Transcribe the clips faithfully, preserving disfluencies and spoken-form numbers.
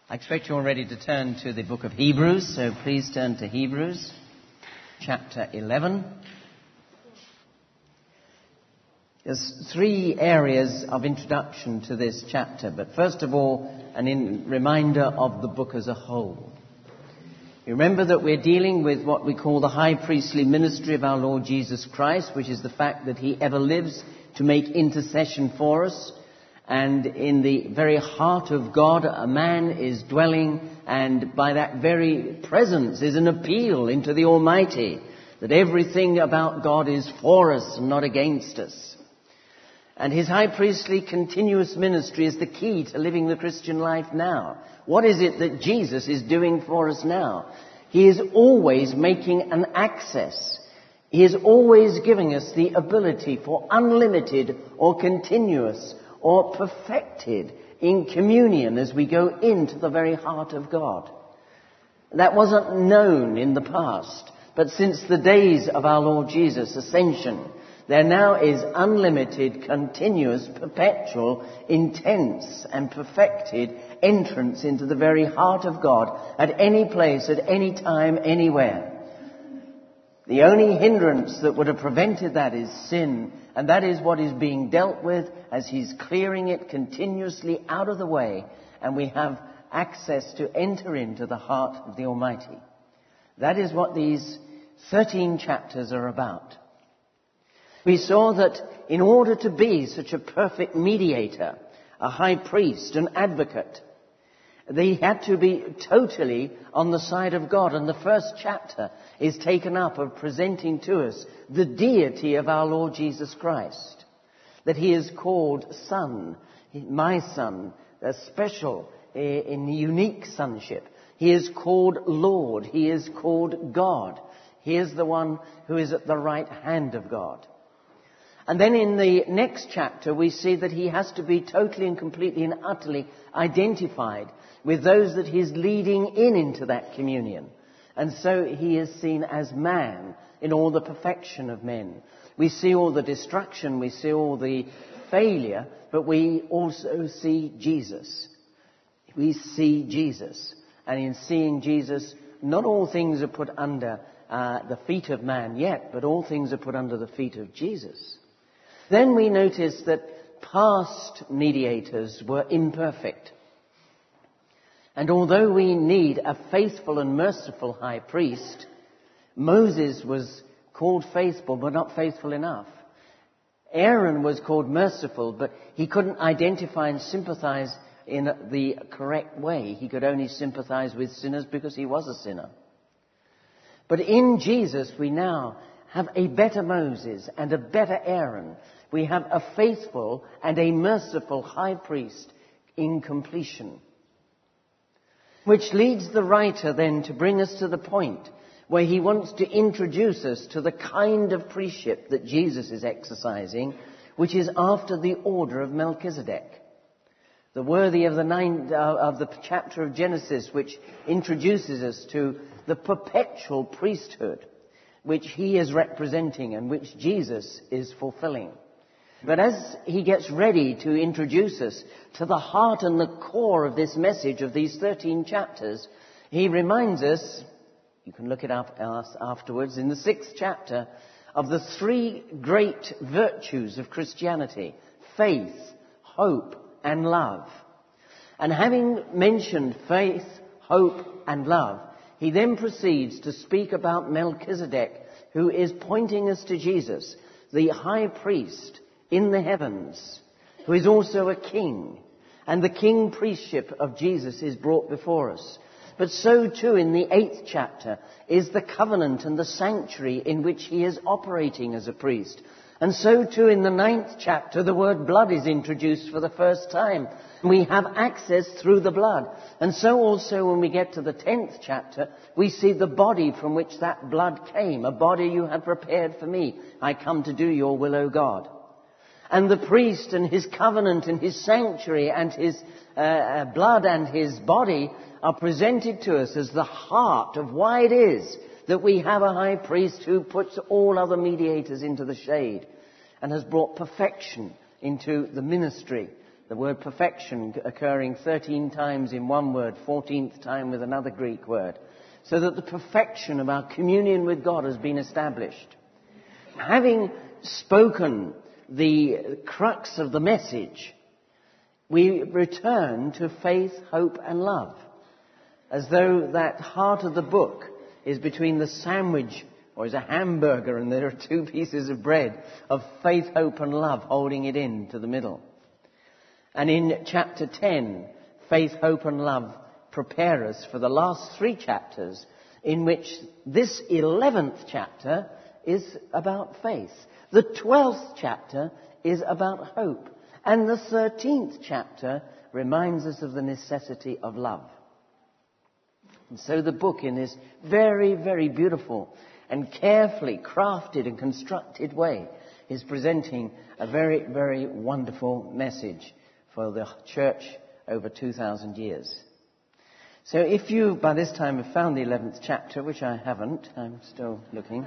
I expect you're ready to turn to the book of Hebrews, so please turn to Hebrews, chapter eleven. There's three areas of introduction to this chapter, but first of all, an in reminder of the book as a whole. You remember that we're dealing with what we call the high priestly ministry of our Lord Jesus Christ, which is the fact that he ever lives to make intercession for us. And in the very heart of God, a man is dwelling, and by that very presence is an appeal into the Almighty, that everything about God is for us and not against us. And his high priestly continuous ministry is the key to living the Christian life now. What is it that Jesus is doing for us now? He is always making an access. He is always giving us the ability for unlimited or continuous or perfected in communion as we go into the very heart of God. That wasn't known in the past, but since the days of our Lord Jesus' ascension, there now is unlimited, continuous, perpetual, intense and perfected entrance into the very heart of God at any place, at any time, anywhere. The only hindrance that would have prevented that is sin, and that is what is being dealt with as he's clearing it continuously out of the way, and we have access to enter into the heart of the Almighty. That is what these thirteen chapters are about. We saw that in order to be such a perfect mediator, a high priest, an advocate, they had to be totally on the side of God. And the first chapter is taken up of presenting to us the deity of our Lord Jesus Christ. That he is called Son, my Son, a special, in unique sonship. He is called Lord. He is called God. He is the one who is at the right hand of God. And then in the next chapter, we see that he has to be totally and completely and utterly identified with those that he is leading in into that communion. And so he is seen as man in all the perfection of men. We see all the destruction, we see all the failure, but we also see Jesus. We see Jesus. And in seeing Jesus, not all things are put under uh, the feet of man yet, but all things are put under the feet of Jesus. Then we notice that past mediators were imperfect. And although we need a faithful and merciful high priest, Moses was called faithful but not faithful enough. Aaron was called merciful, but he couldn't identify and sympathize in the correct way. He could only sympathize with sinners because he was a sinner. But in Jesus we now have a better Moses and a better Aaron. We have a faithful and a merciful high priest in completion. Which leads the writer then to bring us to the point where he wants to introduce us to the kind of priestship that Jesus is exercising, which is after the order of Melchizedek. The worthy of the ninth, uh, of the chapter of Genesis, which introduces us to the perpetual priesthood, which he is representing and which Jesus is fulfilling. But as he gets ready to introduce us to the heart and the core of this message of these thirteen chapters, he reminds us, you can look it up afterwards, in the sixth chapter, of the three great virtues of Christianity: faith, hope, and love. And having mentioned faith, hope, and love, he then proceeds to speak about Melchizedek, who is pointing us to Jesus, the high priest in the heavens, who is also a king. And the king priestship of Jesus is brought before us. But so too in the eighth chapter is the covenant and the sanctuary in which he is operating as a priest. And so too in the ninth chapter the word blood is introduced for the first time. We have access through the blood. And so also when we get to the tenth chapter, we see the body from which that blood came. A body you have prepared for me. I come to do your will, O God. And the priest and his covenant and his sanctuary and his uh, blood and his body are presented to us as the heart of why it is that we have a high priest who puts all other mediators into the shade and has brought perfection into the ministry The word perfection occurring thirteen times in one word, fourteenth time with another Greek word, so that the perfection of our communion with God has been established. Having spoken the crux of the message, we return to faith, hope and love, as though that heart of the book is between the sandwich, or is a hamburger, and there are two pieces of bread of faith, hope and love holding it in to the middle. And in chapter ten, faith, hope and love prepare us for the last three chapters, in which this eleventh chapter is about faith. The twelfth chapter is about hope. And the thirteenth chapter reminds us of the necessity of love. And so the book, in this very, very beautiful and carefully crafted and constructed way, is presenting a very, very wonderful message for the church over two thousand years. So if you, by this time, have found the eleventh chapter, which I haven't, I'm still looking,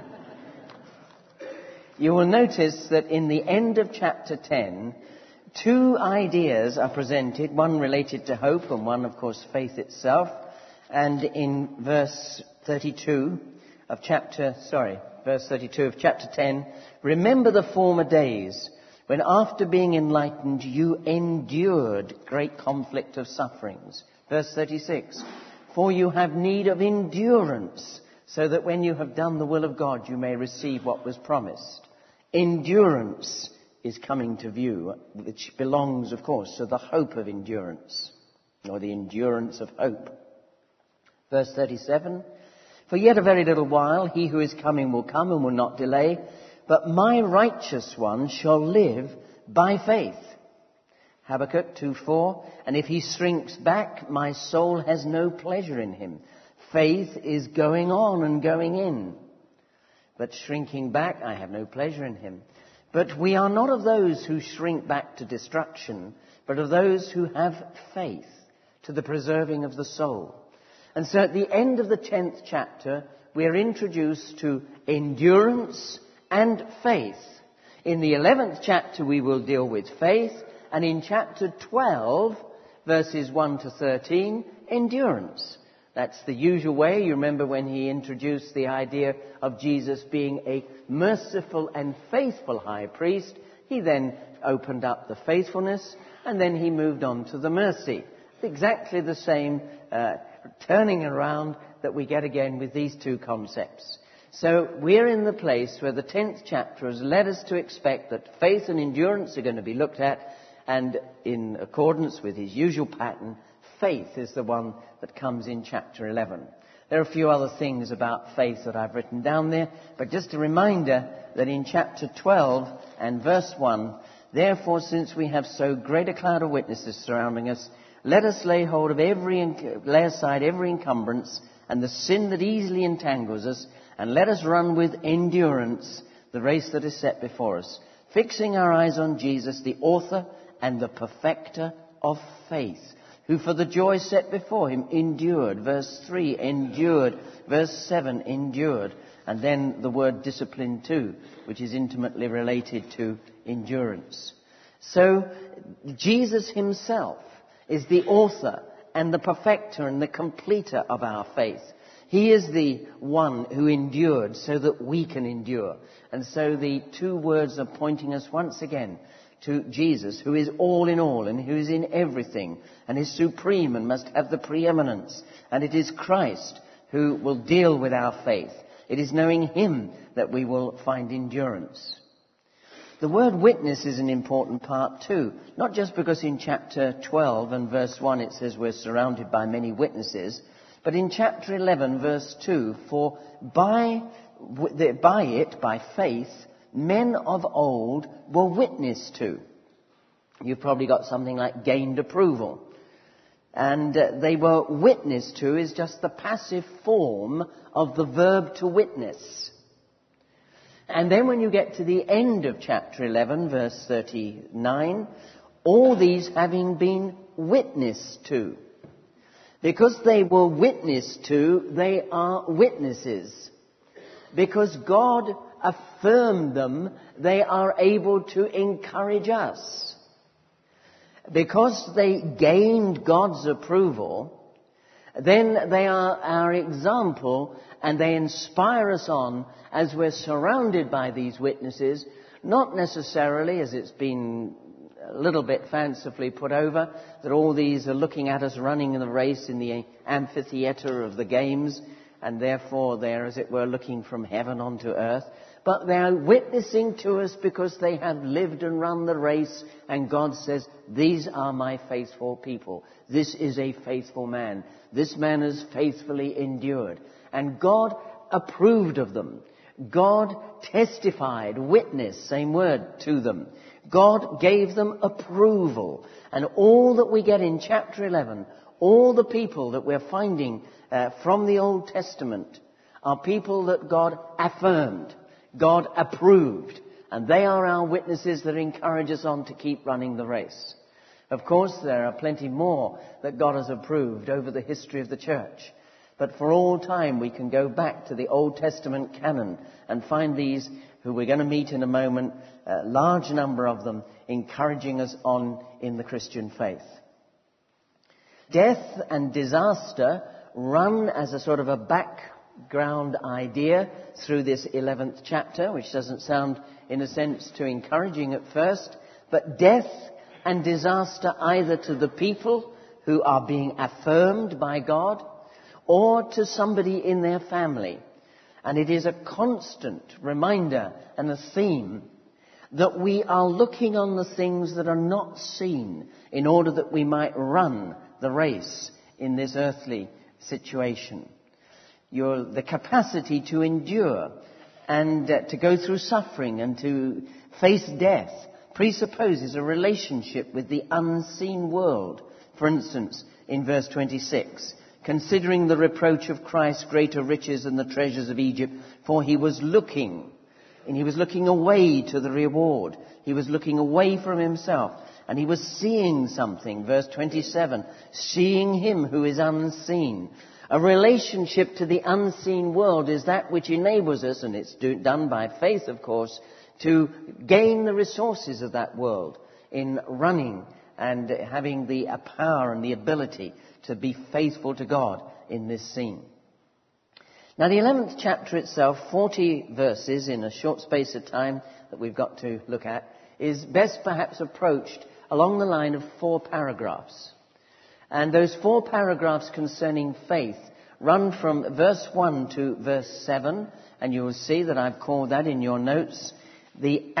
you will notice that in the end of chapter ten, two ideas are presented, one related to hope and one, of course, faith itself. And in verse thirty-two of chapter, sorry, verse thirty-two of chapter ten, remember the former days when after being enlightened you endured great conflict of sufferings. Verse thirty-six, for you have need of endurance, so that when you have done the will of God you may receive what was promised. Endurance is coming to view, which belongs, of course, to the hope of endurance, or the endurance of hope. Verse thirty-seven, for yet a very little while he who is coming will come and will not delay, but my righteous one shall live by faith. Habakkuk two four, and if he shrinks back, my soul has no pleasure in him. Faith is going on and going in. But shrinking back, I have no pleasure in him. But we are not of those who shrink back to destruction, but of those who have faith to the preserving of the soul. And so at the end of the tenth chapter, we are introduced to endurance and faith. In the eleventh chapter, we will deal with faith. And in chapter twelve, verses one to thirteen, endurance. That's the usual way. You remember when he introduced the idea of Jesus being a merciful and faithful high priest. He then opened up the faithfulness, and then he moved on to the mercy. Exactly the same uh, turning around that we get again with these two concepts. So we're in the place where the tenth chapter has led us to expect that faith and endurance are going to be looked at, and in accordance with his usual pattern, faith is the one that comes in chapter eleven. There are a few other things about faith that I've written down there, but just a reminder that in chapter twelve and verse one, therefore, since we have so great a cloud of witnesses surrounding us, let us lay hold of every, lay aside every encumbrance and the sin that easily entangles us, and let us run with endurance the race that is set before us, fixing our eyes on Jesus, the author and the perfecter of faith, who for the joy set before him endured. Verse three, endured. Verse seven, endured. And then the word discipline too, which is intimately related to endurance. So Jesus himself is the author and the perfecter and the completer of our faith. He is the one who endured so that we can endure. And so the two words are pointing us once again to Jesus, who is all in all and who is in everything and is supreme and must have the preeminence. And it is Christ who will deal with our faith. It is knowing him that we will find endurance. The word witness is an important part too, not just because in chapter twelve and verse one it says we're surrounded by many witnesses, but in chapter eleven verse two, for by, by it, by faith, men of old were witnessed to. You've probably got something like gained approval. And uh, they were witnessed to is just the passive form of the verb to witness. And then when you get to the end of chapter eleven, verse thirty-nine, all these having been witnessed to. Because they were witnessed to, they are witnesses. Because God affirmed them, they are able to encourage us. because they gained God's approval, then they are our example and they inspire us on as we're surrounded by these witnesses, not necessarily, as it's been a little bit fancifully put over, that all these are looking at us running in the race in the amphitheatre of the games, and therefore they're, as it were, looking from heaven onto earth. But they are witnessing to us because they have lived and run the race, and God says, these are my faithful people. This is a faithful man. This man has faithfully endured. And God approved of them. God testified, witnessed, same word, to them. God gave them approval. And all that we get in chapter eleven, all the people that we're finding uh, from the Old Testament are people that God affirmed, God approved. And they are our witnesses that encourage us on to keep running the race. Of course, there are plenty more that God has approved over the history of the church. But for all time, we can go back to the Old Testament canon and find these, who we're going to meet in a moment, a large number of them, encouraging us on in the Christian faith. Death and disaster run as a sort of a background idea through this eleventh chapter, which doesn't sound, in a sense, too encouraging at first. But death and disaster either to the people who are being affirmed by God, or to somebody in their family. And it is a constant reminder and a theme that we are looking on the things that are not seen in order that we might run the race in this earthly situation. Your, the capacity to endure and uh, to go through suffering and to face death presupposes a relationship with the unseen world. For instance, in verse twenty-six, considering the reproach of Christ greater riches than the treasures of Egypt, for he was looking, and he was looking away to the reward. He was looking away from himself, and he was seeing something. Verse twenty-seven, seeing him who is unseen. A relationship to the unseen world is that which enables us, and it's do, done by faith, of course, to gain the resources of that world in running and having the power and the ability to be faithful to God in this scene. Now, the eleventh chapter itself, forty verses in a short space of time that we've got to look at, is best perhaps approached along the line of four paragraphs. And those four paragraphs concerning faith run from verse one to verse seven, and you will see that I've called that in your notes the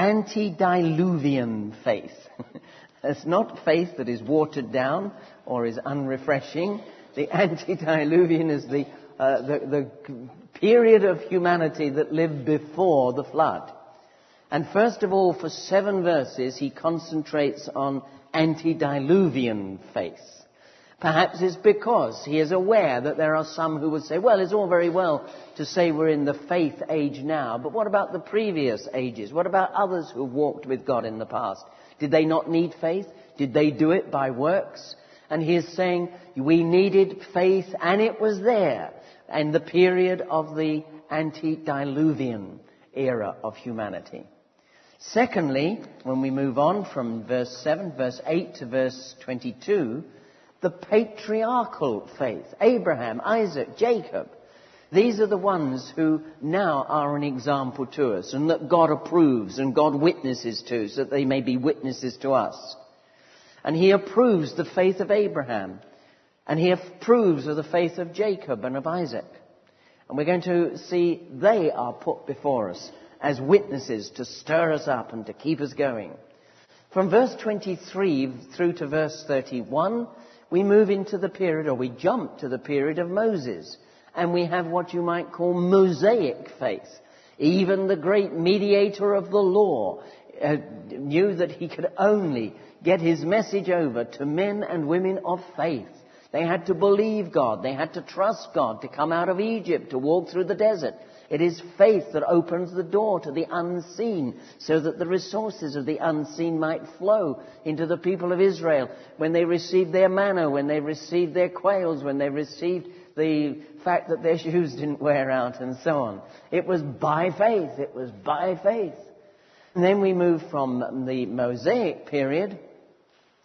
antediluvian faith. It's not faith that is watered down or is unrefreshing. The antediluvian is the, uh, the, the period of humanity that lived before the flood. And first of all, for seven verses, he concentrates on antediluvian faith. Perhaps it's because he is aware that there are some who would say, well, it's all very well to say we're in the faith age now, but what about the previous ages? What about others who walked with God in the past? Did they not need faith? Did they do it by works? And he is saying we needed faith, and it was there in the period of the antediluvian era of humanity. Secondly, when we move on from verse seven, verse eight to verse twenty-two, the patriarchal faith, Abraham, Isaac, Jacob. These are the ones who now are an example to us and that God approves and God witnesses to so that they may be witnesses to us. And he approves the faith of Abraham, and he approves of the faith of Jacob and of Isaac. And we're going to see they are put before us as witnesses to stir us up and to keep us going. From verse twenty-three through to verse thirty-one, we move into the period, or we jump to the period of Moses. And we have what you might call Mosaic faith. Even the great mediator of the law uh, knew that he could only get his message over to men and women of faith. They had to believe God. They had to trust God to come out of Egypt, to walk through the desert. It is faith that opens the door to the unseen so that the resources of the unseen might flow into the people of Israel when they received their manna, when they received their quails, when they received the fact that their shoes didn't wear out and so on. It was by faith. It was by faith. And then we move from the Mosaic period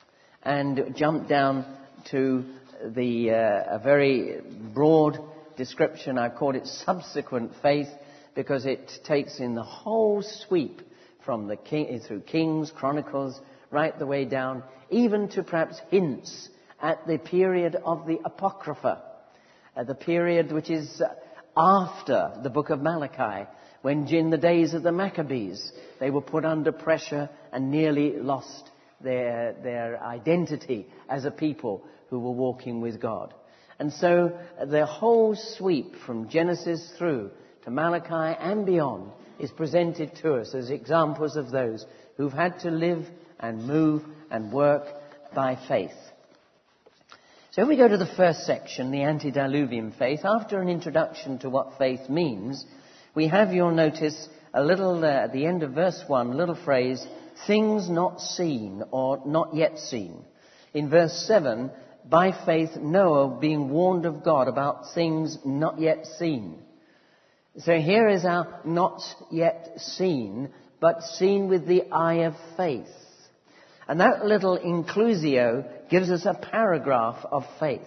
and jump down to the uh, a very broad description. I called it subsequent faith because it takes in the whole sweep from the king, through Kings, Chronicles, right the way down, even to perhaps hints at the period of the Apocrypha, uh, the period which is uh, after the book of Malachi, when in the days of the Maccabees, they were put under pressure and nearly lost their, their identity as a people who were walking with God. And so uh, the whole sweep from Genesis through to Malachi and beyond is presented to us as examples of those who've had to live and move and work by faith. So if we go to the first section, the antediluvian faith, after an introduction to what faith means, we have, you'll notice, a little, uh, at the end of verse one, a little phrase, things not seen or not yet seen. In verse seven, by faith Noah being warned of God about things not yet seen. So here is our not yet seen, but seen with the eye of faith. And that little inclusio gives us a paragraph of faith.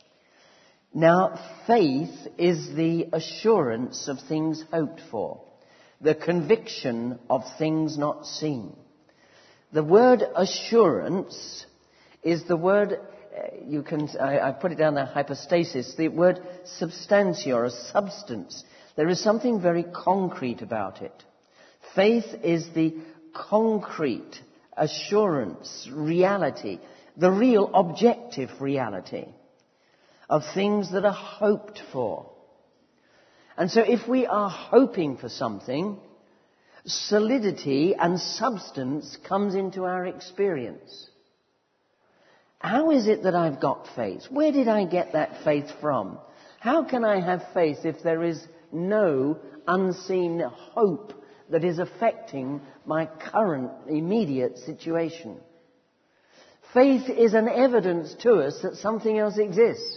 Now, faith is the assurance of things hoped for, the conviction of things not seen. The word assurance is the word, uh, you can, I, I put it down there, hypostasis, the word substantia or substance. There is something very concrete about it. Faith is the concrete assurance, reality, the real objective reality of things that are hoped for. And so if we are hoping for something, solidity and substance comes into our experience. How is it that I've got faith? Where did I get that faith from? How can I have faith if there is no unseen hope that is affecting my current immediate situation? Faith is an evidence to us that something else exists.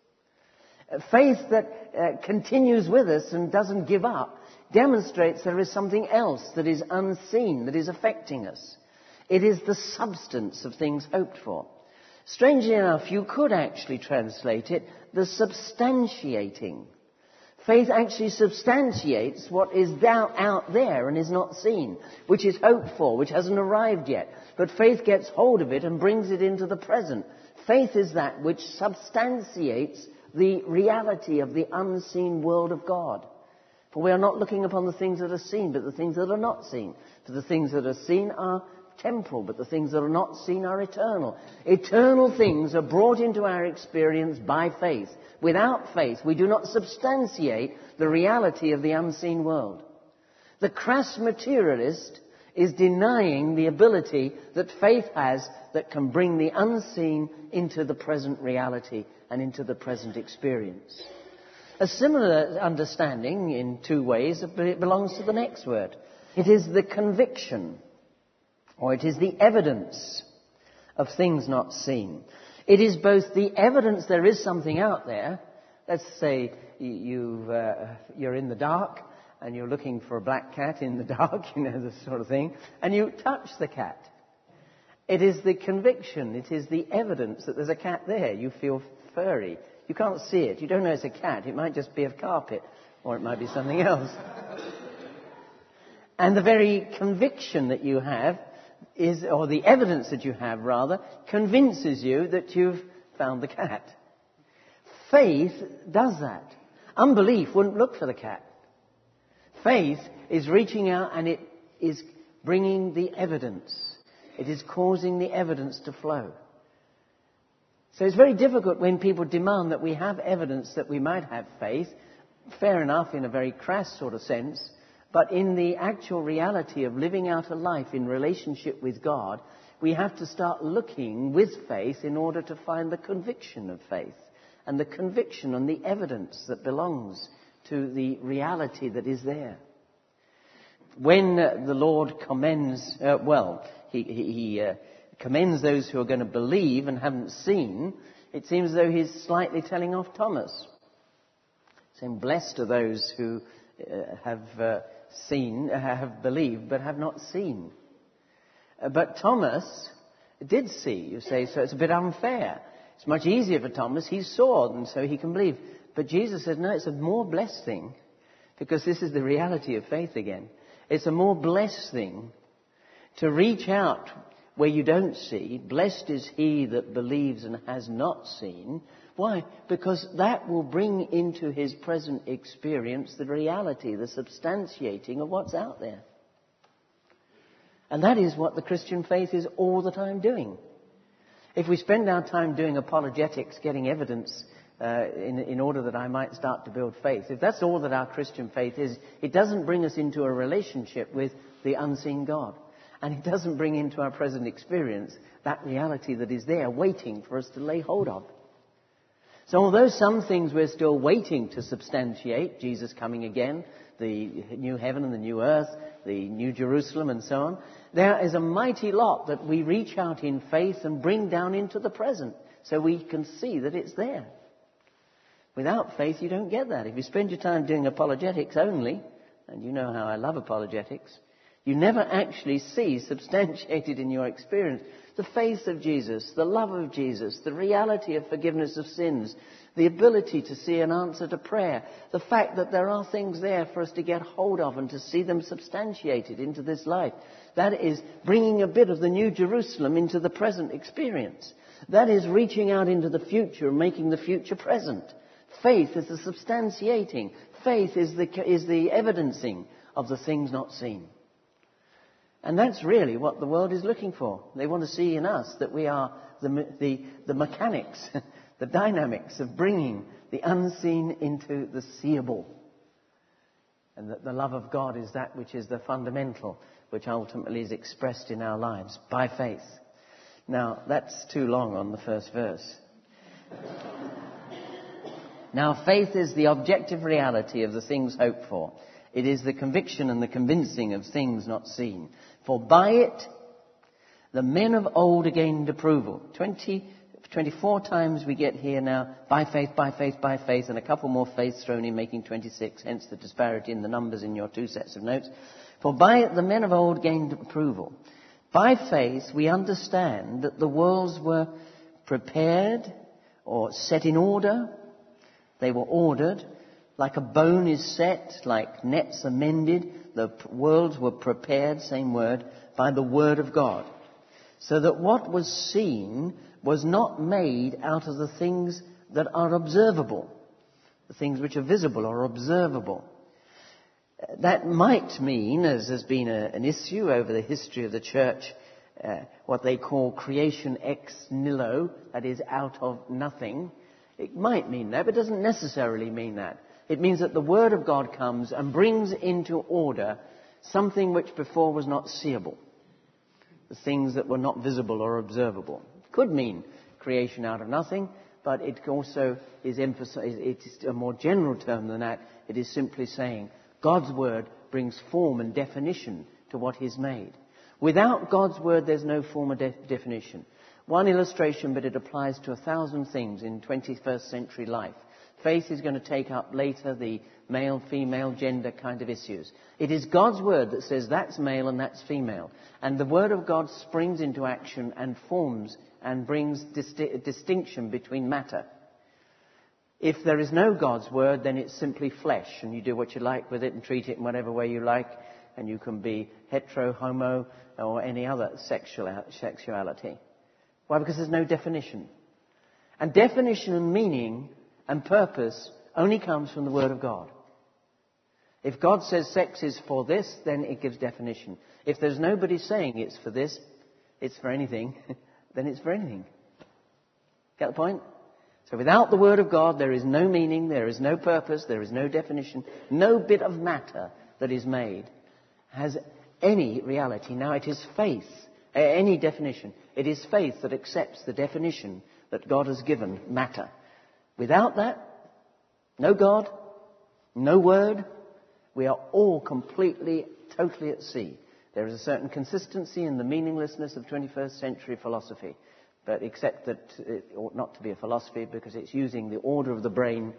Faith that uh, continues with us and doesn't give up demonstrates there is something else that is unseen, that is affecting us. It is the substance of things hoped for. Strangely enough, you could actually translate it the substantiating. Faith actually substantiates what is down, out there and is not seen, which is hoped for, which hasn't arrived yet. But faith gets hold of it and brings it into the present. Faith is that which substantiates the reality of the unseen world of God. For we are not looking upon the things that are seen, but the things that are not seen. For the things that are seen are temporal, but the things that are not seen are eternal. Eternal things are brought into our experience by faith. Without faith, we do not substantiate the reality of the unseen world. The crass materialist is denying the ability that faith has that can bring the unseen into the present reality and into the present experience. A similar understanding in two ways belongs to the next word. It is the conviction, or it is the evidence of things not seen. It is both the evidence there is something out there. Let's say you've, uh, you're in the dark and you're looking for a black cat in the dark, you know, this sort of thing, and you touch the cat. It is the conviction, it is the evidence that there's a cat there. You feel furry. You can't see it. You don't know it's a cat. It might just be a carpet, or it might be something else. And the very conviction that you have is, or the evidence that you have rather, convinces you that you've found the cat. Faith does that. Unbelief wouldn't look for the cat. Faith is reaching out and it is bringing the evidence. It is causing the evidence to flow. So it's very difficult when people demand that we have evidence that we might have faith. Fair enough in a very crass sort of sense. But in the actual reality of living out a life in relationship with God, we have to start looking with faith in order to find the conviction of faith. And the conviction and the evidence that belongs to the reality that is there. When uh, the Lord commends, uh, well, he, he, he uh, commends those who are going to believe and haven't seen, it seems as though he's slightly telling off Thomas. Saying, blessed are those who uh, have uh, seen, uh, have believed, but have not seen. Uh, but Thomas did see. You say, so it's a bit unfair. It's much easier for Thomas. He saw, and so he can believe. But Jesus said, no, it's a more blessed thing, because this is the reality of faith again. It's a more blessed thing to reach out where you don't see. Blessed is he that believes and has not seen. Why? Because that will bring into his present experience the reality, the substantiating of what's out there. And that is what the Christian faith is all the time doing. If we spend our time doing apologetics, getting evidence uh, in, in order that I might start to build faith, if that's all that our Christian faith is, it doesn't bring us into a relationship with the unseen God. And it doesn't bring into our present experience that reality that is there waiting for us to lay hold of. So although some things we're still waiting to substantiate, Jesus coming again, the new heaven and the new earth, the new Jerusalem and so on, there is a mighty lot that we reach out in faith and bring down into the present so we can see that it's there. Without faith, you don't get that. If you spend your time doing apologetics only, and you know how I love apologetics, you never actually see substantiated in your experience the faith of Jesus, the love of Jesus, the reality of forgiveness of sins, the ability to see an answer to prayer, the fact that there are things there for us to get hold of and to see them substantiated into this life. That is bringing a bit of the new Jerusalem into the present experience. That is reaching out into the future and making the future present. Faith is the substantiating. Faith is the, is the evidencing of the things not seen. And that's really what the world is looking for. They want to see in us that we are the, the, the mechanics, the dynamics of bringing the unseen into the seeable. And that the love of God is that which is the fundamental, which ultimately is expressed in our lives by faith. Now, that's too long on the first verse. Now, faith is the objective reality of the things hoped for. It is the conviction and the convincing of things not seen. For by it, the men of old gained approval. Twenty, twenty-four times we get here now, by faith, by faith, by faith, and a couple more faiths thrown in, making twenty-six, hence the disparity in the numbers in your two sets of notes. For by it, the men of old gained approval. By faith, we understand that the worlds were prepared or set in order. They were ordered. Like a bone is set, like nets are mended, the worlds were prepared, same word, by the word of God. So that what was seen was not made out of the things that are observable. The things which are visible or observable. That might mean, as has been a, an issue over the history of the church, uh, what they call creation ex nihilo, that is out of nothing. It might mean that, but it doesn't necessarily mean that. It means that the Word of God comes and brings into order something which before was not seeable. The things that were not visible or observable. It could mean creation out of nothing, but it also is emphasized, it is a more general term than that. It is simply saying God's Word brings form and definition to what He's made. Without God's Word, there's no form or de- definition. One illustration, but it applies to a thousand things in twenty-first century life. Faith is going to take up later the male, female, gender kind of issues. It is God's Word that says that's male and that's female. And the Word of God springs into action and forms and brings disti- distinction between matter. If there is no God's Word, then it's simply flesh, and you do what you like with it and treat it in whatever way you like, and you can be hetero, homo, or any other sexual sexuality. Why? Because there's no definition. And definition and meaning and purpose only comes from the Word of God. If God says sex is for this, then it gives definition. If there's nobody saying it's for this, it's for anything, then it's for anything. Get the point? So without the Word of God, there is no meaning, there is no purpose, there is no definition. No bit of matter that is made has any reality. Now it is faith, any definition. It is faith that accepts the definition that God has given matter. Without that, no God, no Word, we are all completely, totally at sea. There is a certain consistency in the meaninglessness of twenty-first century philosophy, but except that it ought not to be a philosophy because it's using the order of the brain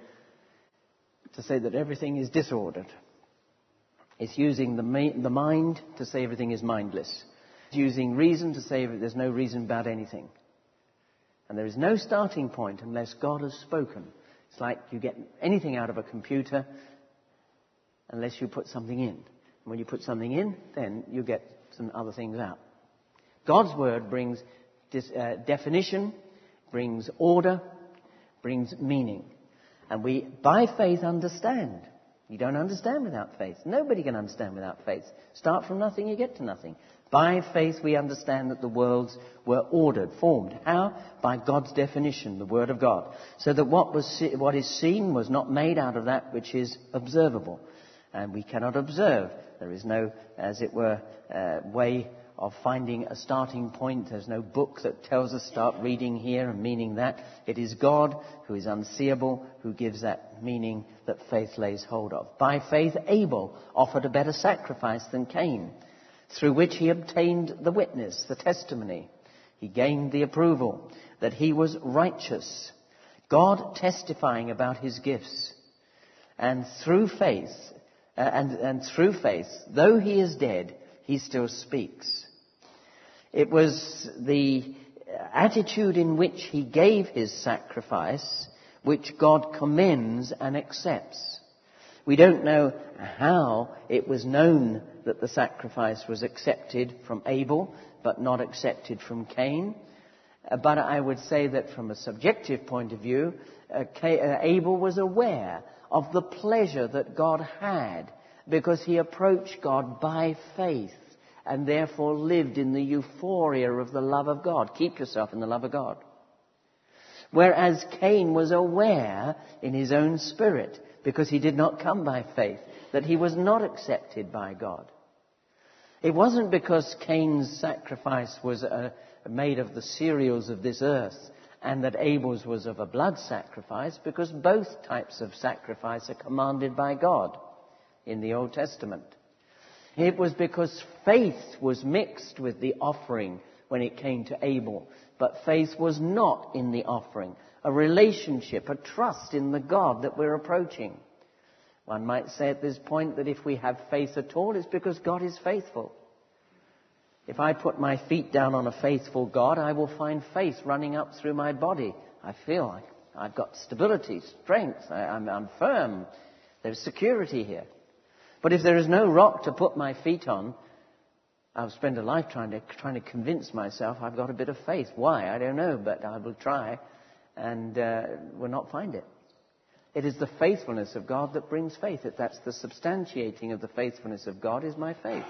to say that everything is disordered. It's using the, ma- the mind to say everything is mindless. using reason to say that there's no reason about anything. And there is no starting point unless God has spoken. It's like you get anything out of a computer unless you put something in. And when you put something in, then you get some other things out. God's word brings dis, uh, definition, brings order, brings meaning. And we, by faith, understand. You don't understand without faith. Nobody can understand without faith. Start from nothing, you get to nothing. By faith, we understand that the worlds were ordered, formed. How? By God's definition, the Word of God. So that what was see- what is seen was not made out of that which is observable. And we cannot observe. There is no, as it were, uh, way of finding a starting point. There's no book that tells us start reading here and meaning that. It is God who is unseeable, who gives that meaning that faith lays hold of. By faith, Abel offered a better sacrifice than Cain, through which he obtained the witness, the testimony. He gained the approval that he was righteous, God testifying about his gifts. And through faith, uh, and, and through faith, though he is dead, he still speaks. It was the attitude in which he gave his sacrifice which God commends and accepts. We don't know how it was known that the sacrifice was accepted from Abel, but not accepted from Cain. Uh, but I would say that from a subjective point of view, uh, Cain, uh, Abel was aware of the pleasure that God had because he approached God by faith and therefore lived in the euphoria of the love of God. Keep yourself in the love of God. Whereas Cain was aware in his own spirit, because he did not come by faith, that he was not accepted by God. It wasn't because Cain's sacrifice was uh, made of the cereals of this earth and that Abel's was of a blood sacrifice, because both types of sacrifice are commanded by God in the Old Testament. It was because faith was mixed with the offering when it came to Abel, but faith was not in the offering. A relationship, a trust in the God that we're approaching. One might say at this point that if we have faith at all, it's because God is faithful. If I put my feet down on a faithful God, I will find faith running up through my body. I feel like I've got stability, strength, I, I'm, I'm firm. There's security here. But if there is no rock to put my feet on, I'll spend a life trying to, trying to convince myself I've got a bit of faith. Why? I don't know, but I will try. And uh, will not find it. It is the faithfulness of God that brings faith. That's the substantiating of the faithfulness of God is my faith.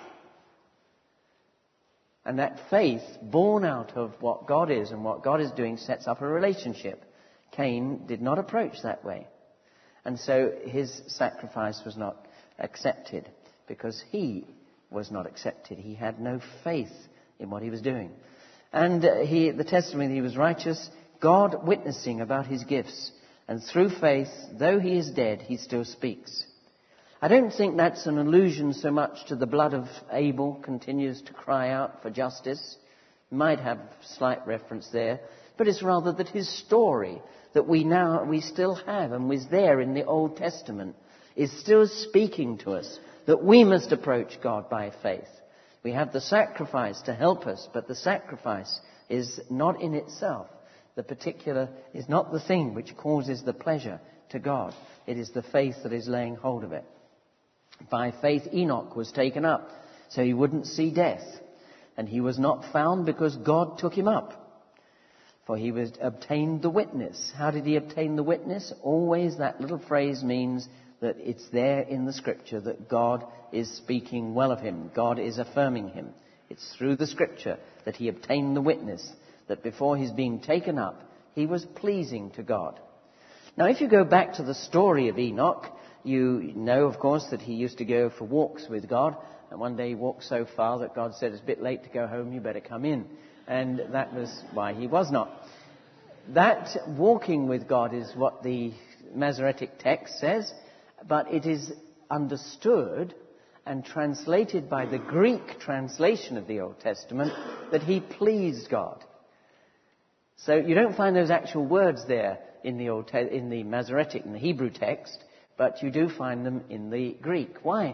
And that faith, born out of what God is and what God is doing, sets up a relationship. Cain did not approach that way. And so his sacrifice was not accepted because he was not accepted. He had no faith in what he was doing. And uh, he, the testimony that he was righteous, God witnessing about his gifts. And through faith, though he is dead, he still speaks. I don't think that's an allusion so much to the blood of Abel continues to cry out for justice. Might have slight reference there. But it's rather that his story that we now, we still have and was there in the Old Testament is still speaking to us that we must approach God by faith. We have the sacrifice to help us, but the sacrifice is not in itself. The particular is not the thing which causes the pleasure to God. It is the faith that is laying hold of it. By faith Enoch was taken up, so he wouldn't see death. And he was not found because God took him up. For he was obtained the witness. How did he obtain the witness? Always that little phrase means that it's there in the scripture that God is speaking well of him. God is affirming him. It's through the scripture that he obtained the witness, that before his being taken up, he was pleasing to God. Now, if you go back to the story of Enoch, you know, of course, that he used to go for walks with God. And one day he walked so far that God said, it's a bit late to go home, you better come in. And that was why he was not. That walking with God is what the Masoretic text says, but it is understood and translated by the Greek translation of the Old Testament that he pleased God. So you don't find those actual words there in the Old Te- in the Masoretic, in the Hebrew text, but you do find them in the Greek. Why?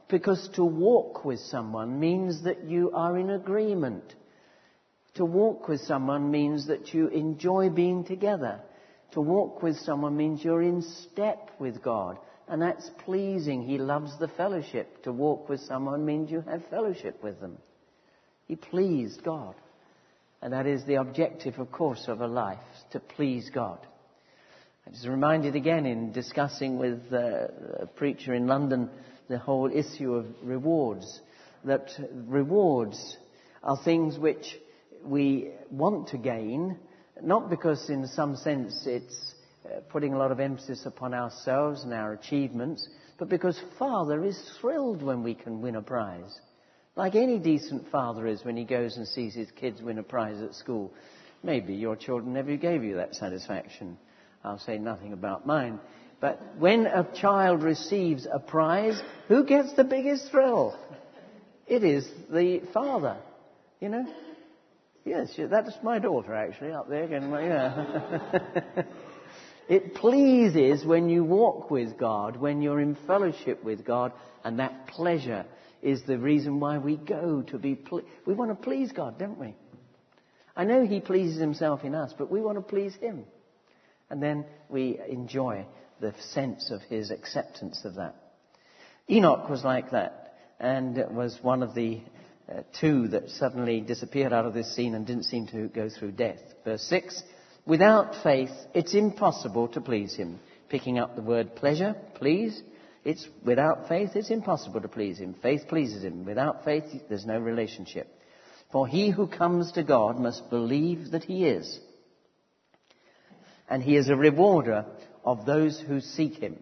Because to walk with someone means that you are in agreement. To walk with someone means that you enjoy being together. To walk with someone means you're in step with God. And that's pleasing. He loves the fellowship. To walk with someone means you have fellowship with them. He pleased God. And that is the objective, of course, of a life, to please God. I was reminded again in discussing with uh, a preacher in London the whole issue of rewards, that rewards are things which we want to gain, not because in some sense it's uh, putting a lot of emphasis upon ourselves and our achievements, but because Father is thrilled when we can win a prize. Like any decent father is when he goes and sees his kids win a prize at school. Maybe your children never gave you that satisfaction. I'll say nothing about mine. But when a child receives a prize, who gets the biggest thrill? It is the father, you know. Yes, that's my daughter actually up there. Again, yeah. It pleases when you walk with God, when you're in fellowship with God, and that pleasure is the reason why we go to be... Ple- we want to please God, don't we? I know He pleases Himself in us, but we want to please Him. And then we enjoy the sense of His acceptance of that. Enoch was like that, and was one of the uh, two that suddenly disappeared out of this scene and didn't seem to go through death. Verse six, without faith, it's impossible to please Him. Picking up the word pleasure, please. It's without faith, it's impossible to please Him. Faith pleases Him. Without faith, there's no relationship. For he who comes to God must believe that He is. And He is a rewarder of those who seek Him.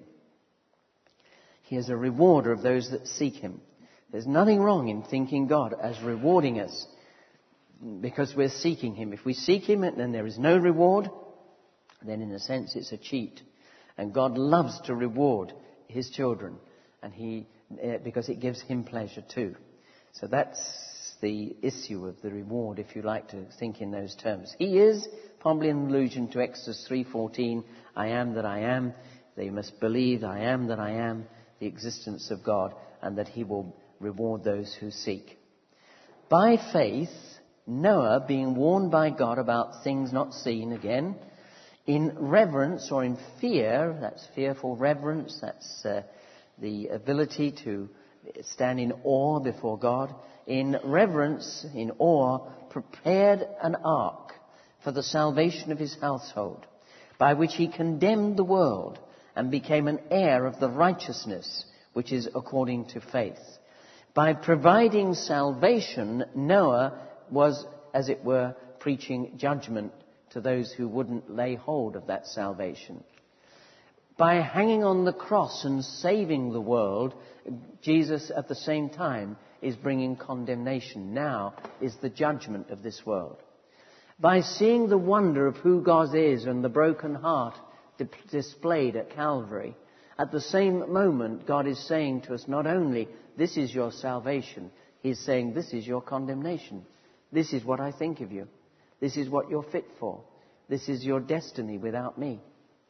He is a rewarder of those that seek Him. There's nothing wrong in thinking God as rewarding us because we're seeking Him. If we seek Him and then there is no reward, then in a sense it's a cheat. And God loves to reward His children, and He uh, because it gives Him pleasure too. So that's the issue of the reward, if you like to think in those terms. He is probably an allusion to Exodus three fourteen. I am that I am. They must believe I am that I am, the existence of God, and that He will reward those who seek. By faith, Noah, being warned by God about things not seen, again, in reverence or in fear, that's fearful reverence, that's uh, the ability to stand in awe before God. In reverence, in awe, prepared an ark for the salvation of his household, by which he condemned the world and became an heir of the righteousness which is according to faith. By providing salvation, Noah was, as it were, preaching judgment to those who wouldn't lay hold of that salvation. By hanging on the cross and saving the world, Jesus at the same time is bringing condemnation. Now is the judgment of this world. By seeing the wonder of who God is and the broken heart di- displayed at Calvary, at the same moment God is saying to us not only, this is your salvation, He's saying, this is your condemnation. This is what I think of you. This is what you're fit for. This is your destiny without me.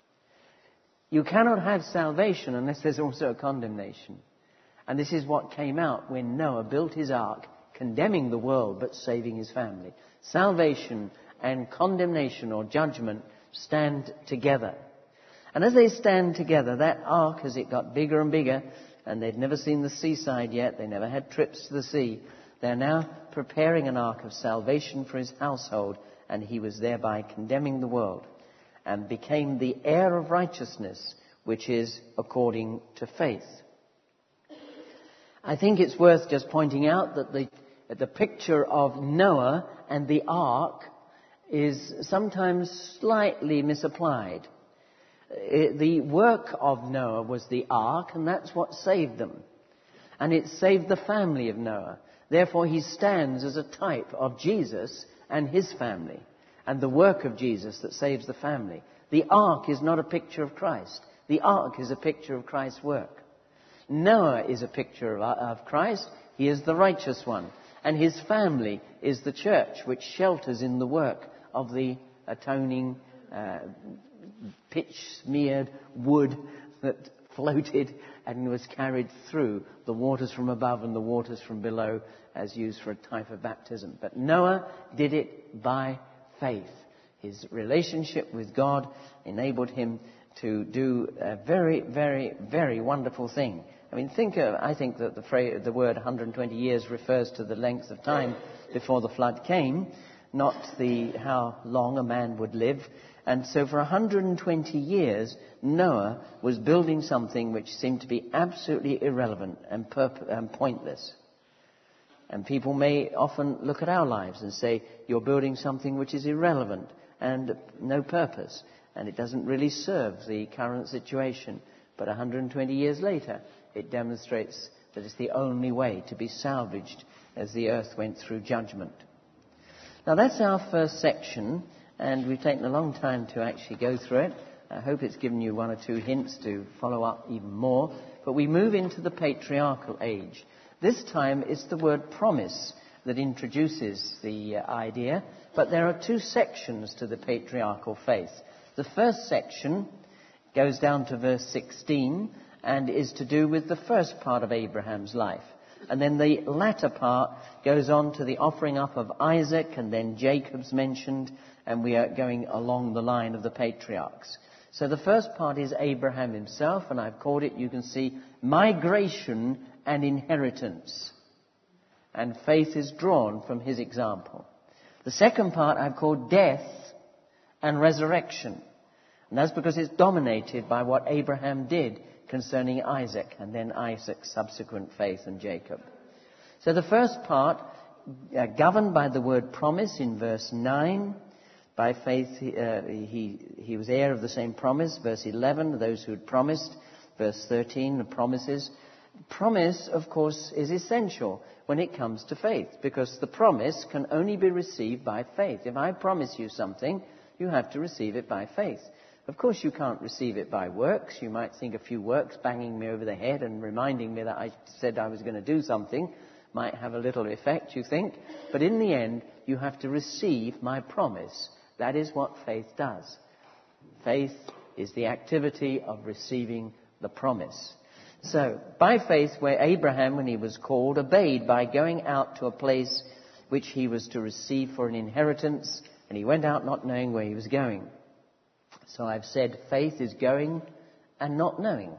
You cannot have salvation unless there's also a condemnation. And this is what came out when Noah built his ark, condemning the world but saving his family. Salvation and condemnation or judgment stand together. And as they stand together, that ark, as it got bigger and bigger, and they'd never seen the seaside yet, they never had trips to the sea, they're now preparing an ark of salvation for his household, and he was thereby condemning the world and became the heir of righteousness, which is according to faith. I think it's worth just pointing out that the, the picture of Noah and the ark is sometimes slightly misapplied. It, the work of Noah was the ark, and that's what saved them. And it saved the family of Noah. Therefore, he stands as a type of Jesus and his family, and the work of Jesus that saves the family. The ark is not a picture of Christ. The ark is a picture of Christ's work. Noah is a picture of, of Christ. He is the righteous one. And his family is the church, which shelters in the work of the atoning, uh, pitch-smeared wood that floated and was carried through the waters from above and the waters from below as used for a type of baptism. But Noah did it by faith. His relationship with God enabled him to do a very, very, very wonderful thing. I mean, think of, I think that the phrase, the word one hundred twenty years refers to the length of time before the flood came, not the how long a man would live. And so for one hundred twenty years, Noah was building something which seemed to be absolutely irrelevant and, perp- and pointless. And people may often look at our lives and say, you're building something which is irrelevant and no purpose, and it doesn't really serve the current situation. But one hundred twenty years later, it demonstrates that it's the only way to be salvaged as the earth went through judgment. Now that's our first section, and we've taken a long time to actually go through it. I hope it's given you one or two hints to follow up even more. But we move into the patriarchal age. This time it's the word promise that introduces the uh, idea, but there are two sections to the patriarchal faith. The first section goes down to verse sixteen and is to do with the first part of Abraham's life. And then the latter part goes on to the offering up of Isaac, and then Jacob's mentioned, and we are going along the line of the patriarchs. So the first part is Abraham himself, and I've called it, you can see, migration and inheritance. And faith is drawn from his example. The second part I've called death and resurrection. And that's because it's dominated by what Abraham did concerning Isaac, and then Isaac's subsequent faith and Jacob. So the first part, uh, governed by the word promise in verse nine, by faith uh, he, he was heir of the same promise. Verse eleven, those who had promised. Verse thirteen, the promises. Promise, of course, is essential when it comes to faith, because the promise can only be received by faith. If I promise you something, you have to receive it by faith. Of course, you can't receive it by works. You might think a few works banging me over the head and reminding me that I said I was going to do something might have a little effect, you think. But in the end, you have to receive my promise. That is what faith does. Faith is the activity of receiving the promise. So, by faith, where Abraham, when he was called, obeyed by going out to a place which he was to receive for an inheritance, and he went out not knowing where he was going. So I've said faith is going and not knowing.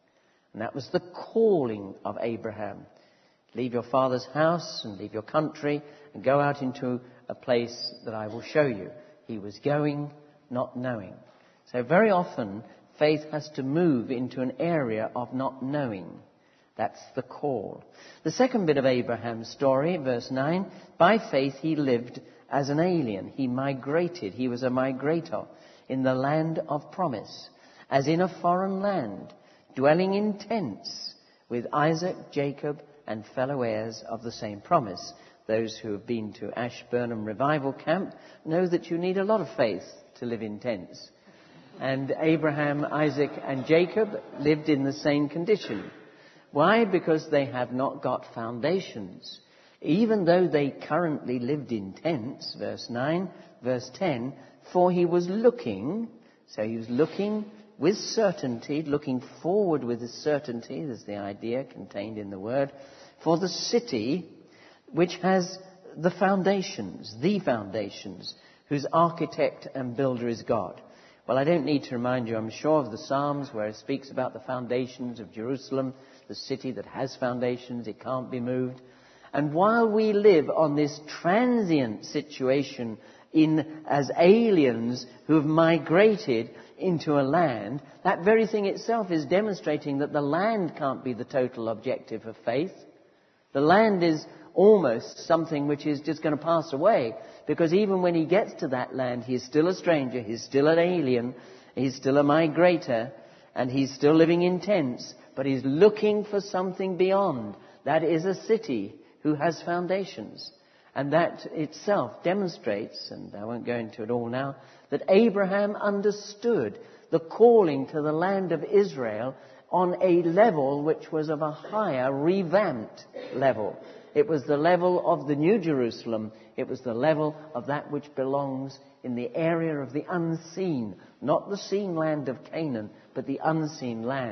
And that was the calling of Abraham. Leave your father's house and leave your country and go out into a place that I will show you. He was going, not knowing. So very often, faith has to move into an area of not knowing. That's the call. The second bit of Abraham's story, verse nine, by faith he lived as an alien. He migrated. He was a migrator in the land of promise, as in a foreign land, dwelling in tents with Isaac, Jacob, and fellow heirs of the same promise. Those who have been to Ashburnham Revival Camp know that you need a lot of faith to live in tents. And Abraham, Isaac, and Jacob lived in the same condition. Why? Because they have not got foundations. Even though they currently lived in tents, verse nine, verse ten, for he was looking, so he was looking with certainty, looking forward with certainty, there's the idea contained in the word, for the city which has the foundations, the foundations, whose architect and builder is God. Well, I don't need to remind you, I'm sure, of the Psalms where it speaks about the foundations of Jerusalem, the city that has foundations, it can't be moved. And while we live on this transient situation in as aliens who have migrated into a land, that very thing itself is demonstrating that the land can't be the total objective of faith. The land is almost something which is just going to pass away, because even when he gets to that land, he's still a stranger, he's still an alien, he's still a migrator, and he's still living in tents, but he's looking for something beyond. That is a city who has foundations. And that itself demonstrates, and I won't go into it all now, that Abraham understood the calling to the land of Israel on a level which was of a higher, revamped level. It was the level of the New Jerusalem. It was the level of that which belongs in the area of the unseen, not the seen land of Canaan, but the unseen land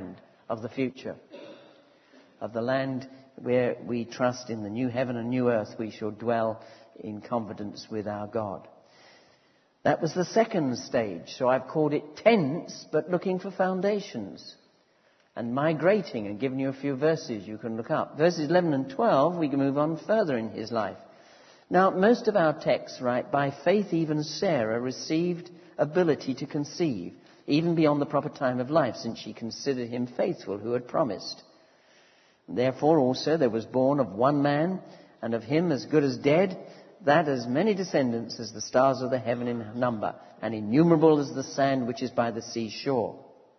of the future, of the land where we trust in the new heaven and new earth we shall dwell in confidence with our God. That was the second stage, so I've called it tents, but looking for foundations. And migrating, and given you a few verses you can look up. Verses eleven and twelve, we can move on further in his life. Now, most of our texts write, by faith even Sarah received ability to conceive, even beyond the proper time of life, since she considered him faithful who had promised. Therefore also there was born of one man, and of him as good as dead, that as many descendants as the stars of the heaven in number, and innumerable as the sand which is by the seashore.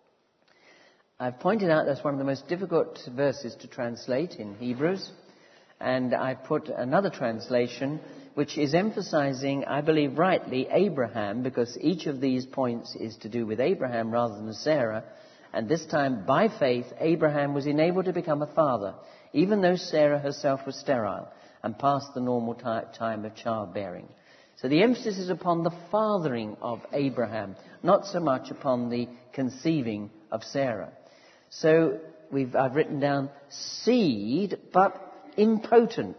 I've pointed out that's one of the most difficult verses to translate in Hebrews, and I've put another translation which is emphasizing, I believe rightly, Abraham, because each of these points is to do with Abraham rather than Sarah. And this time, by faith, Abraham was enabled to become a father, even though Sarah herself was sterile and past the normal time of childbearing. So the emphasis is upon the fathering of Abraham, not so much upon the conceiving of Sarah. So we've, I've written down seed, but impotent.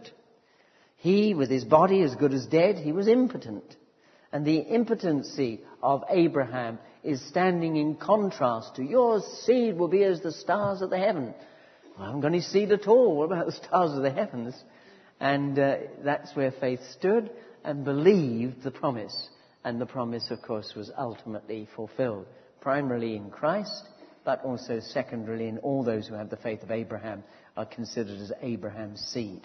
He, with his body as good as dead, he was impotent. And the impotency of Abraham is standing in contrast to your seed will be as the stars of the heaven. Well, I haven't got any seed at all. What about the stars of the heavens? And uh, that's where faith stood and believed the promise. And the promise, of course, was ultimately fulfilled, primarily in Christ, but also secondarily in all those who have the faith of Abraham are considered as Abraham's seed.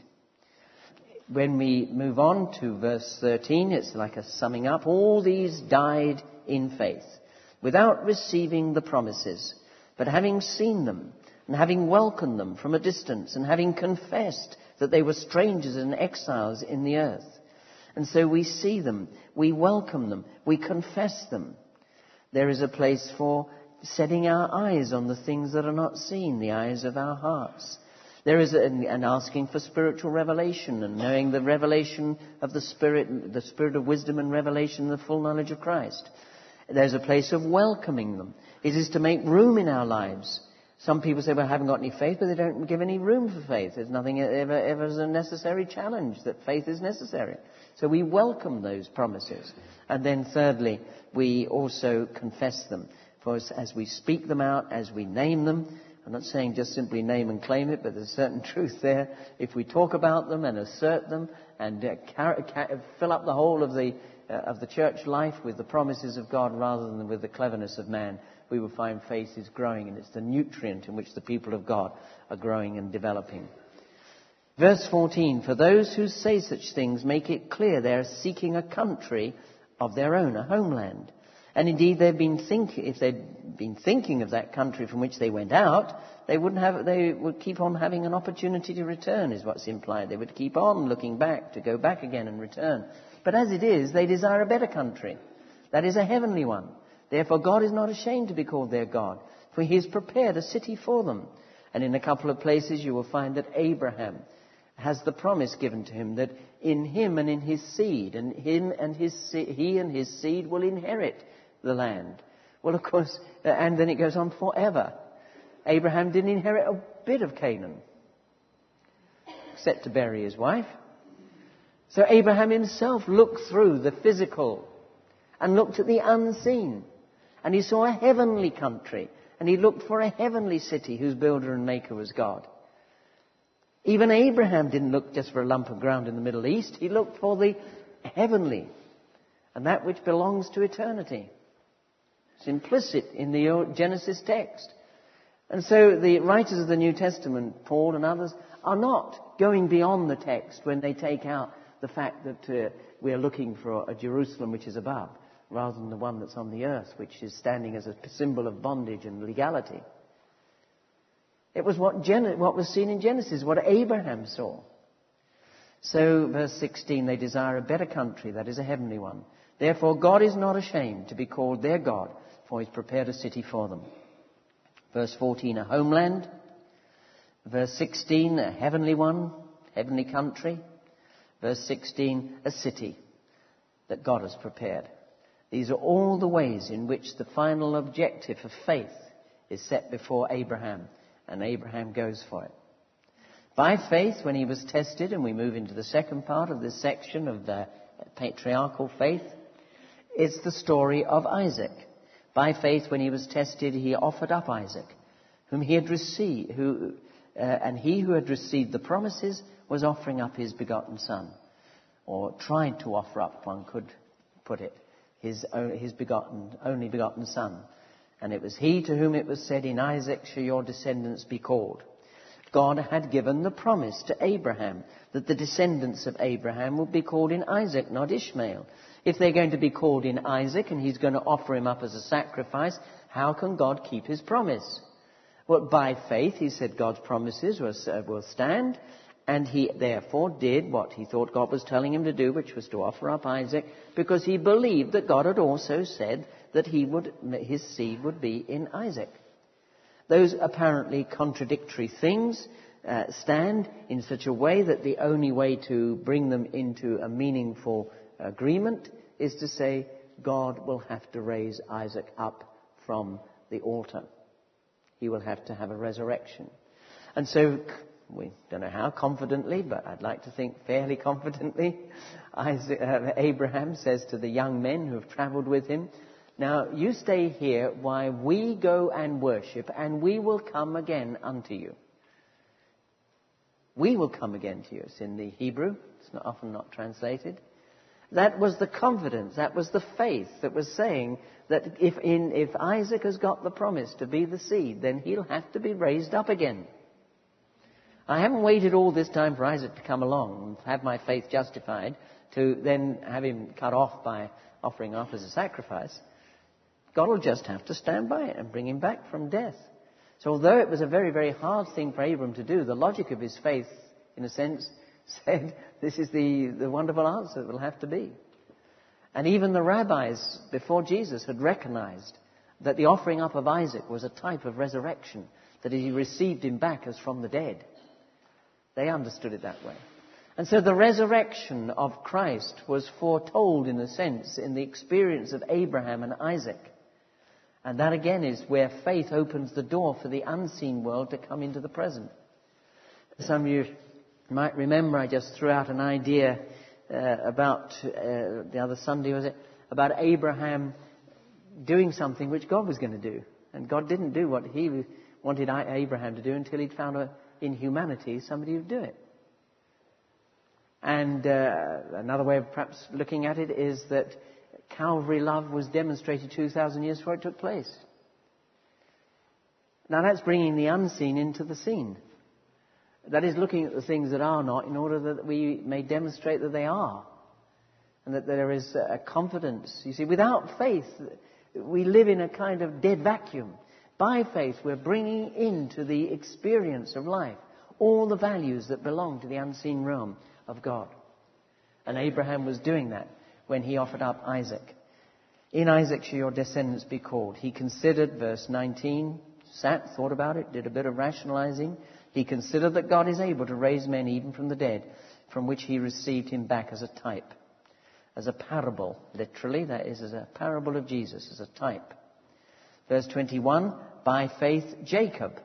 When we move on to verse thirteen, it's like a summing up. All these died in faith, without receiving the promises, but having seen them, and having welcomed them from a distance, and having confessed that they were strangers and exiles in the earth. And so we see them, we welcome them, we confess them. There is a place for setting our eyes on the things that are not seen, the eyes of our hearts. There is an, an asking for spiritual revelation and knowing the revelation of the Spirit, the Spirit of wisdom and revelation and the full knowledge of Christ. There's a place of welcoming them. It is to make room in our lives. Some people say, well, I haven't got any faith, but they don't give any room for faith. There's nothing ever, ever as a necessary challenge that faith is necessary. So we welcome those promises. And then thirdly, we also confess them. For as we speak them out, as we name them, I'm not saying just simply name and claim it, but there's a certain truth there. If we talk about them and assert them and uh, car- car- fill up the whole of the uh, of the church life with the promises of God rather than with the cleverness of man, we will find faith is growing, and it's the nutrient in which the people of God are growing and developing. Verse fourteen, for those who say such things make it clear they are seeking a country of their own, a homeland. And indeed, they've been thinking, if they'd been thinking of that country from which they went out, they wouldn't have, they would keep on having an opportunity to return, is what's implied. They would keep on looking back, to go back again and return. But as it is, they desire a better country. That is a heavenly one. Therefore, God is not ashamed to be called their God, for he has prepared a city for them. And in a couple of places, you will find that Abraham has the promise given to him that in him and in his seed, and him and his se- he and his seed will inherit the land. Well, of course, and then it goes on forever. Abraham didn't inherit a bit of Canaan, except to bury his wife. So Abraham himself looked through the physical and looked at the unseen. And he saw a heavenly country. And he looked for a heavenly city whose builder and maker was God. Even Abraham didn't look just for a lump of ground in the Middle East. He looked for the heavenly and that which belongs to eternity. It's implicit in the Genesis text. And so the writers of the New Testament, Paul and others, are not going beyond the text when they take out the fact that uh, we are looking for a Jerusalem which is above, rather than the one that's on the earth, which is standing as a symbol of bondage and legality. It was what, Gen- what was seen in Genesis, what Abraham saw. So, verse sixteen, they desire a better country, that is a heavenly one. Therefore, God is not ashamed to be called their God, for he's prepared a city for them. Verse fourteen, a homeland. Verse sixteen, a heavenly one, heavenly country. Verse sixteen, a city that God has prepared. These are all the ways in which the final objective of faith is set before Abraham And Abraham goes for it. By faith, when he was tested, and we move into the second part of this section of the patriarchal faith, it's the story of Isaac. By faith, when he was tested, he offered up Isaac, whom he had received, who, uh, and he who had received the promises was offering up his begotten son, or tried to offer up, one could put it, his, his begotten, only begotten son. And it was he to whom it was said, in Isaac shall your descendants be called. God had given the promise to Abraham that the descendants of Abraham would be called in Isaac, not Ishmael. If they're going to be called in Isaac and he's going to offer him up as a sacrifice, how can God keep his promise? Well, by faith, he said God's promises will, uh, will stand, and he therefore did what he thought God was telling him to do, which was to offer up Isaac, because he believed that God had also said that he would, his seed would be in Isaac. Those apparently contradictory things uh, stand in such a way that the only way to bring them into a meaningful agreement is to say God will have to raise Isaac up from the altar. He will have to have a resurrection. And so, we don't know how confidently, but I'd like to think fairly confidently, Isaac, uh, Abraham says to the young men who have travelled with him, now you stay here while we go and worship, and we will come again unto you. We will come again to you. It's in the Hebrew. It's not, often not translated. That was the confidence, that was the faith that was saying that if, in, if Isaac has got the promise to be the seed, then he'll have to be raised up again. I haven't waited all this time for Isaac to come along and have my faith justified to then have him cut off by offering up as a sacrifice. God will just have to stand by it and bring him back from death. So although it was a very, very hard thing for Abram to do, the logic of his faith, in a sense, said this is the, the wonderful answer it will have to be. And even the rabbis before Jesus had recognized that the offering up of Isaac was a type of resurrection, that he received him back as from the dead. They understood it that way. And so the resurrection of Christ was foretold, in a sense, in the experience of Abraham and Isaac. And that again is where faith opens the door for the unseen world to come into the present. Some of you might remember I just threw out an idea uh, about, uh, the other Sunday was it, about Abraham doing something which God was going to do. And God didn't do what he wanted Abraham to do until he'd found a, in humanity somebody who'd do it. And uh, another way of perhaps looking at it is that Calvary love was demonstrated two thousand years before it took place. Now that's bringing the unseen into the seen. That is looking at the things that are not in order that we may demonstrate that they are. And that there is a confidence. You see, without faith, we live in a kind of dead vacuum. By faith, we're bringing into the experience of life all the values that belong to the unseen realm of God. And Abraham was doing that when he offered up Isaac. In Isaac shall your descendants be called. He considered, verse nineteen, sat, thought about it, did a bit of rationalizing. He considered that God is able to raise men even from the dead, from which he received him back as a type, as a parable, literally, that is, as a parable of Jesus, as a type. Verse twenty-one, by faith Jacob.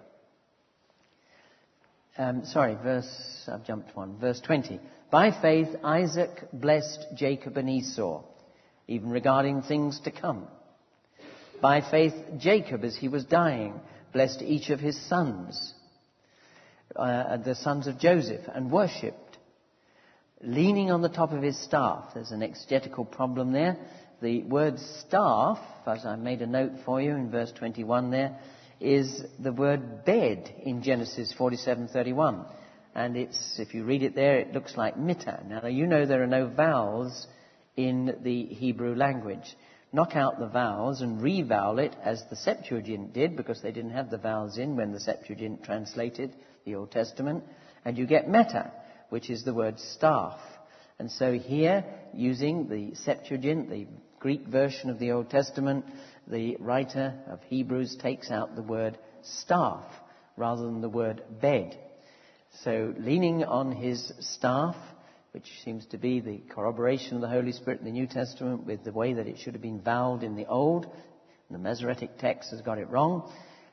Um, sorry, verse, I've jumped one. Verse twenty. By faith Isaac blessed Jacob and Esau, even regarding things to come. By faith Jacob, as he was dying, blessed each of his sons, uh, the sons of Joseph, and worshipped, leaning on the top of his staff. There's an exegetical problem there. The word staff, as I made a note for you in verse twenty-one there, is the word bed in Genesis forty-seven thirty-one. And it's, if you read it there, it looks like mitta. Now, you know there are no vowels in the Hebrew language. Knock out the vowels and re-vowel it as the Septuagint did, because they didn't have the vowels in when the Septuagint translated the Old Testament, and you get meta, which is the word staff. And so here, using the Septuagint, the Greek version of the Old Testament, the writer of Hebrews takes out the word staff rather than the word bed. So leaning on his staff, which seems to be the corroboration of the Holy Spirit in the New Testament with the way that it should have been voweled in the Old, the Masoretic text has got it wrong.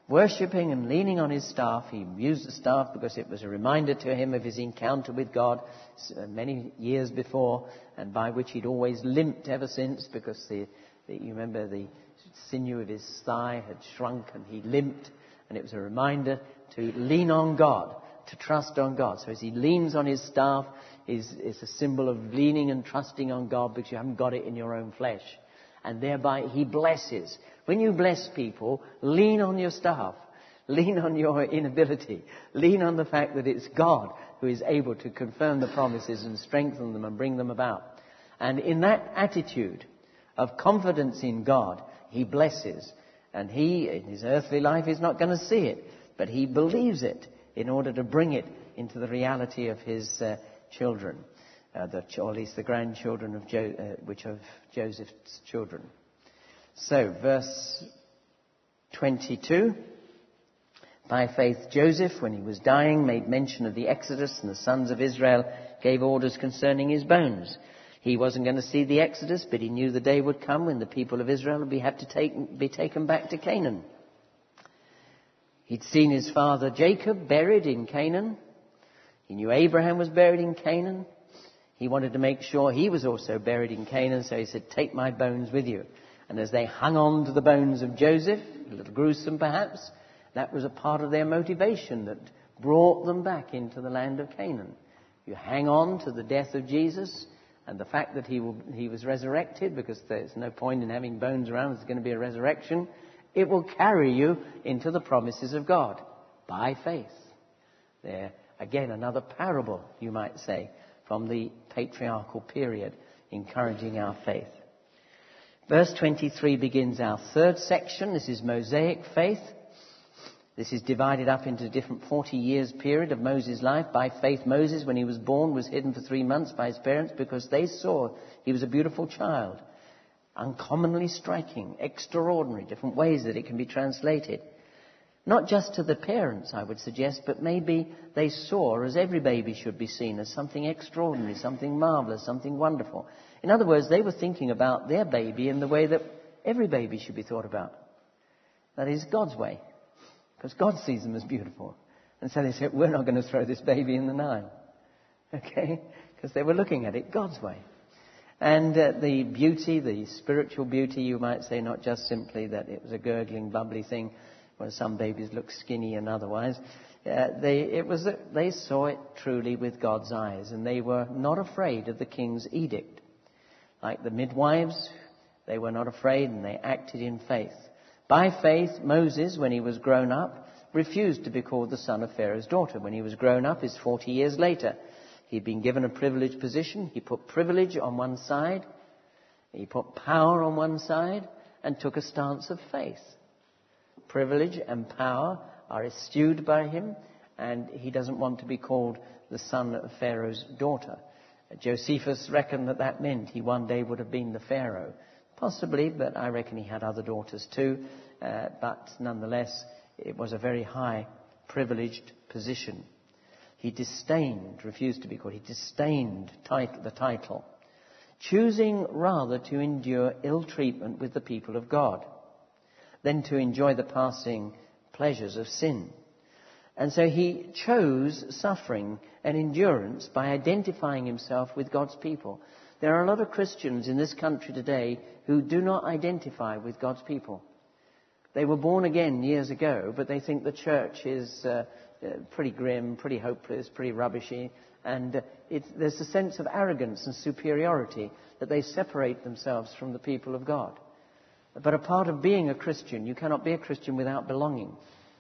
worshipping and leaning on his staff. He used the staff because it was a reminder to him of his encounter with God many years before, and by which he'd always limped ever since, because the, the you remember the sinew of his thigh had shrunk and he limped, and it was a reminder to lean on God, to trust on God. So as he leans on his staff, is is a symbol of leaning and trusting on God, because you haven't got it in your own flesh. And thereby he blesses. When you bless people, lean on your staff. Lean on your inability. Lean on the fact that it's God who is able to confirm the promises and strengthen them and bring them about. And in that attitude of confidence in God, he blesses. And he, in his earthly life, is not going to see it, but he believes it in order to bring it into the reality of his uh, children, uh, the, or at least the grandchildren of jo- uh, which of Joseph's children. So, verse twenty-two. By faith Joseph, when he was dying, made mention of the Exodus, and the sons of Israel gave orders concerning his bones. He wasn't going to see the Exodus, but he knew the day would come when the people of Israel would be, have to take, be taken back to Canaan. He'd seen his father Jacob buried in Canaan. He knew Abraham was buried in Canaan. He wanted to make sure he was also buried in Canaan, so he said, take my bones with you. And as they hung on to the bones of Joseph, a little gruesome perhaps, that was a part of their motivation that brought them back into the land of Canaan. You hang on to the death of Jesus and the fact that he will, he was resurrected, because there's no point in having bones around, there's going to be a resurrection. It will carry you into the promises of God by faith. There, again, another parable, you might say, from the patriarchal period, encouraging our faith. Verse twenty-three begins our third section. This is Mosaic faith. This is divided up into a different forty years period of Moses' life. By faith, Moses, when he was born, was hidden for three months by his parents because they saw he was a beautiful child. Uncommonly striking, extraordinary, different ways that it can be translated. Not just to the parents, I would suggest, but maybe they saw, as every baby should be seen, as something extraordinary, something marvelous, something wonderful. In other words, they were thinking about their baby in the way that every baby should be thought about. That is, God's way. Because God sees them as beautiful. And so they said, we're not going to throw this baby in the Nile. Okay? Because they were looking at it God's way. And uh, the beauty, the spiritual beauty, you might say, not just simply that it was a gurgling, bubbly thing, where some babies look skinny and otherwise. Uh, they, it was that they saw it truly with God's eyes, and they were not afraid of the king's edict. Like the midwives, they were not afraid, and they acted in faith. By faith, Moses, when he was grown up, refused to be called the son of Pharaoh's daughter. When he was grown up, is forty years later. He'd been given a privileged position. He put privilege on one side. He put power on one side and took a stance of faith. Privilege and power are eschewed by him, and he doesn't want to be called the son of Pharaoh's daughter. Josephus reckoned that that meant he one day would have been the Pharaoh. Possibly, but I reckon he had other daughters too. Uh, but nonetheless, it was a very high, privileged position. He disdained, refused to be called, he disdained tit- the title, choosing rather to endure ill treatment with the people of God than to enjoy the passing pleasures of sin. And so he chose suffering and endurance by identifying himself with God's people. There are a lot of Christians in this country today who do not identify with God's people. They were born again years ago, but they think the church is uh, uh, pretty grim, pretty hopeless, pretty rubbishy, and uh, it's, there's a sense of arrogance and superiority that they separate themselves from the people of God. But a part of being a Christian, you cannot be a Christian without belonging.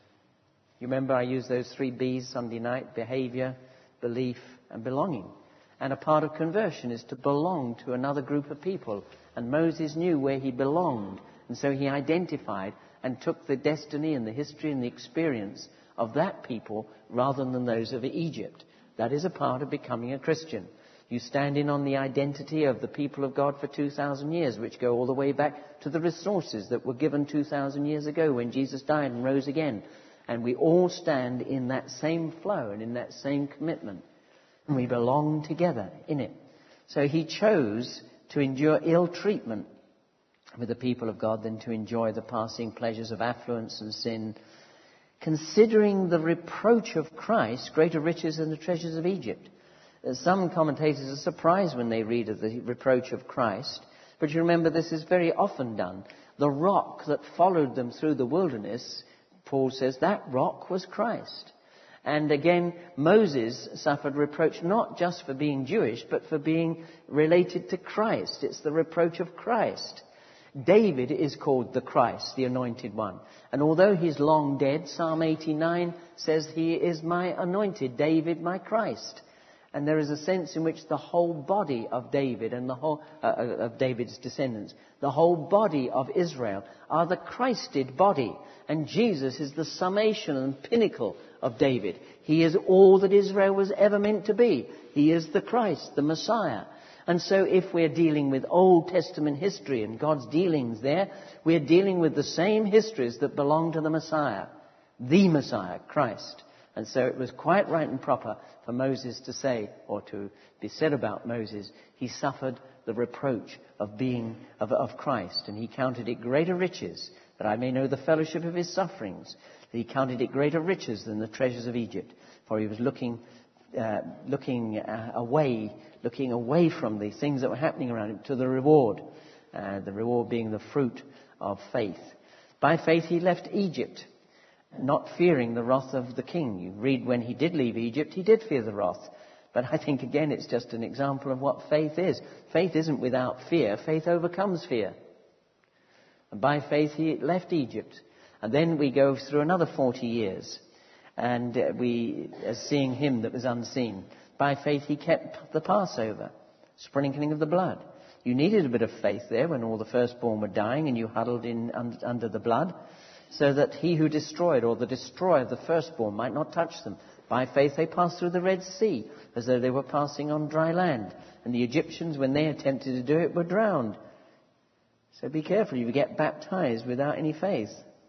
You remember I used those three B's Sunday night: behavior, belief, and belonging. And a part of conversion is to belong to another group of people. And Moses knew where he belonged. And so he identified and took the destiny and the history and the experience of that people rather than those of Egypt. That is a part of becoming a Christian. You stand in on the identity of the people of God for two thousand years, which go all the way back to the resources that were given two thousand years ago when Jesus died and rose again. And we all stand in that same flow and in that same commitment. And we belong together in it. So he chose to endure ill treatment with the people of God than to enjoy the passing pleasures of affluence and sin considering the reproach of Christ greater riches than the treasures of Egypt. Uh, Some commentators are surprised when they read of the reproach of Christ. But you remember this is very often done. The rock that followed them through the wilderness, Paul says, that rock was Christ. And again, Moses suffered reproach not just for being Jewish, but for being related to Christ. It's the reproach of Christ. David is called the Christ, the Anointed One. And although he's long dead, Psalm eighty-nine says he is my anointed, David my Christ. And there is a sense in which the whole body of David and the whole uh, of David's descendants, the whole body of Israel are the Christed body. And Jesus is the summation and pinnacle of David. He is all that Israel was ever meant to be. He is the Christ, the Messiah. And so if we're dealing with Old Testament history and God's dealings there, we're dealing with the same histories that belong to the Messiah, the Messiah, Christ. And so it was quite right and proper for Moses to say, or to be said about Moses, he suffered the reproach of being of, of Christ, and he counted it greater riches, that I may know the fellowship of his sufferings. He counted it greater riches than the treasures of Egypt, for he was looking, uh, looking uh, away, looking away from the things that were happening around him to the reward, uh, the reward being the fruit of faith. By faith he left Egypt, not fearing the wrath of the king. You read when he did leave Egypt, he did fear the wrath. But I think, again, it's just an example of what faith is. Faith isn't without fear. Faith overcomes fear. And by faith, he left Egypt. And then we go through another forty years. And uh, we are seeing him that was unseen. By faith, he kept the Passover, sprinkling of the blood. You needed a bit of faith there when all the firstborn were dying and you huddled in un- under the blood, so that he who destroyed, or the destroyer of the firstborn, might not touch them. By faith they passed through the Red Sea, as though they were passing on dry land. And the Egyptians, when they attempted to do it, were drowned. So be careful, you get baptized without any faith.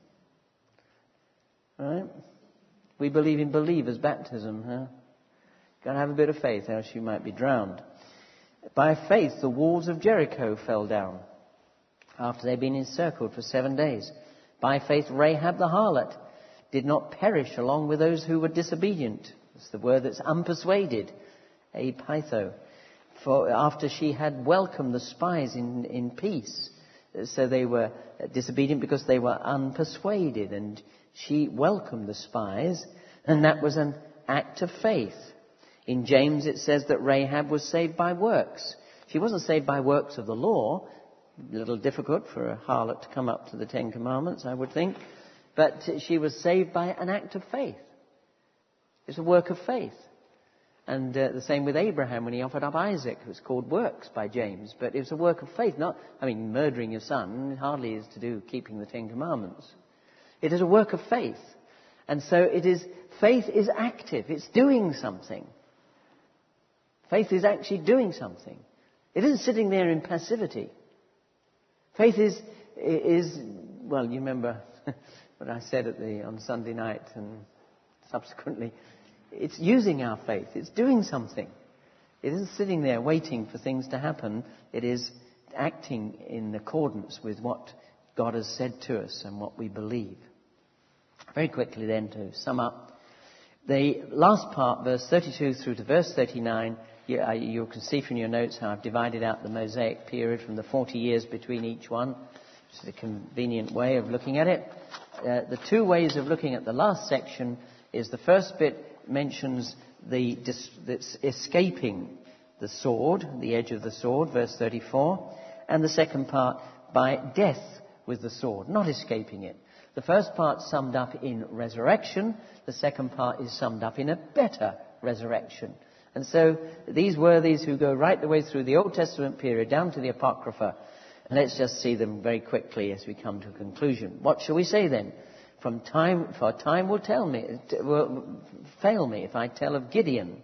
All right? We believe in believers' baptism. Huh? Got to have a bit of faith, else you might be drowned. By faith the walls of Jericho fell down, after they'd been encircled for seven days. By faith, Rahab the harlot did not perish along with those who were disobedient. It's the word that's unpersuaded, apitho. For after she had welcomed the spies in, in peace, so they were disobedient because they were unpersuaded, and she welcomed the spies, and that was an act of faith. In James it says that Rahab was saved by works. She wasn't saved by works of the law. A little difficult for a harlot to come up to the Ten Commandments, I would think. But she was saved by an act of faith. It's a work of faith. And uh, the same with Abraham when he offered up Isaac. It was called works by James. But it was a work of faith. Not, I mean, murdering your son hardly is to do keeping the Ten Commandments. It is a work of faith. And so it is, faith is active. It's doing something. Faith is actually doing something. It isn't sitting there in passivity. Faith is, is well, you remember what I said at the on Sunday night and subsequently. It's using our faith. It's doing something. It isn't sitting there waiting for things to happen. It is acting in accordance with what God has said to us and what we believe. Very quickly then, to sum up, the last part, verse thirty-two through to verse thirty-nine, You, uh, you can see from your notes how I've divided out the Mosaic period from the forty years between each one. It's a convenient way of looking at it. Uh, the two ways of looking at the last section is the first bit mentions the, dis- the escaping the sword, the edge of the sword, verse thirty-four, and the second part by death with the sword, not escaping it. The first part summed up in resurrection. The second part is summed up in a better resurrection. And so these worthies who go right the way through the Old Testament period down to the Apocrypha, let's just see them very quickly as we come to a conclusion. What shall we say then? From time, for time will tell me, will fail me if I tell of Gideon,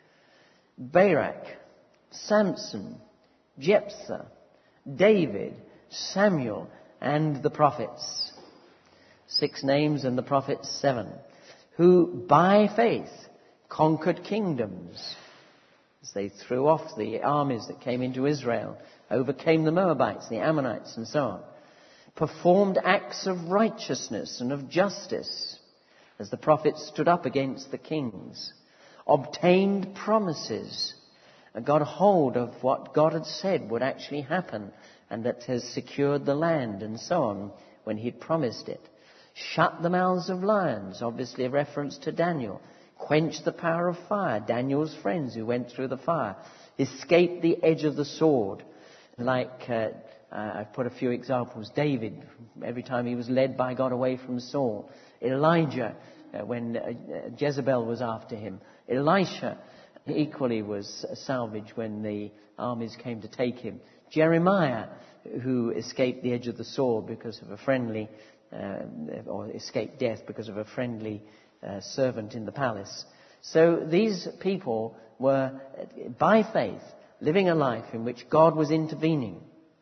Barak, Samson, Jephthah, David, Samuel, and the prophets. Six names, and the prophets seven, who by faith conquered kingdoms, as they threw off the armies that came into Israel, overcame the Moabites, the Ammonites, and so on, performed acts of righteousness and of justice, as the prophets stood up against the kings, obtained promises, and got hold of what God had said would actually happen, and that has secured the land and so on when he'd promised it. Shut the mouths of lions, obviously a reference to Daniel. Quenched the power of fire, Daniel's friends who went through the fire. Escaped the edge of the sword. Like, uh, uh, I've put a few examples. David, every time he was led by God away from Saul. Elijah, uh, when uh, Jezebel was after him. Elisha equally was salvaged when the armies came to take him. Jeremiah, who escaped the edge of the sword because of a friendly, uh, or escaped death because of a friendly uh, servant in the palace. So these people were, by faith, living a life in which God was intervening.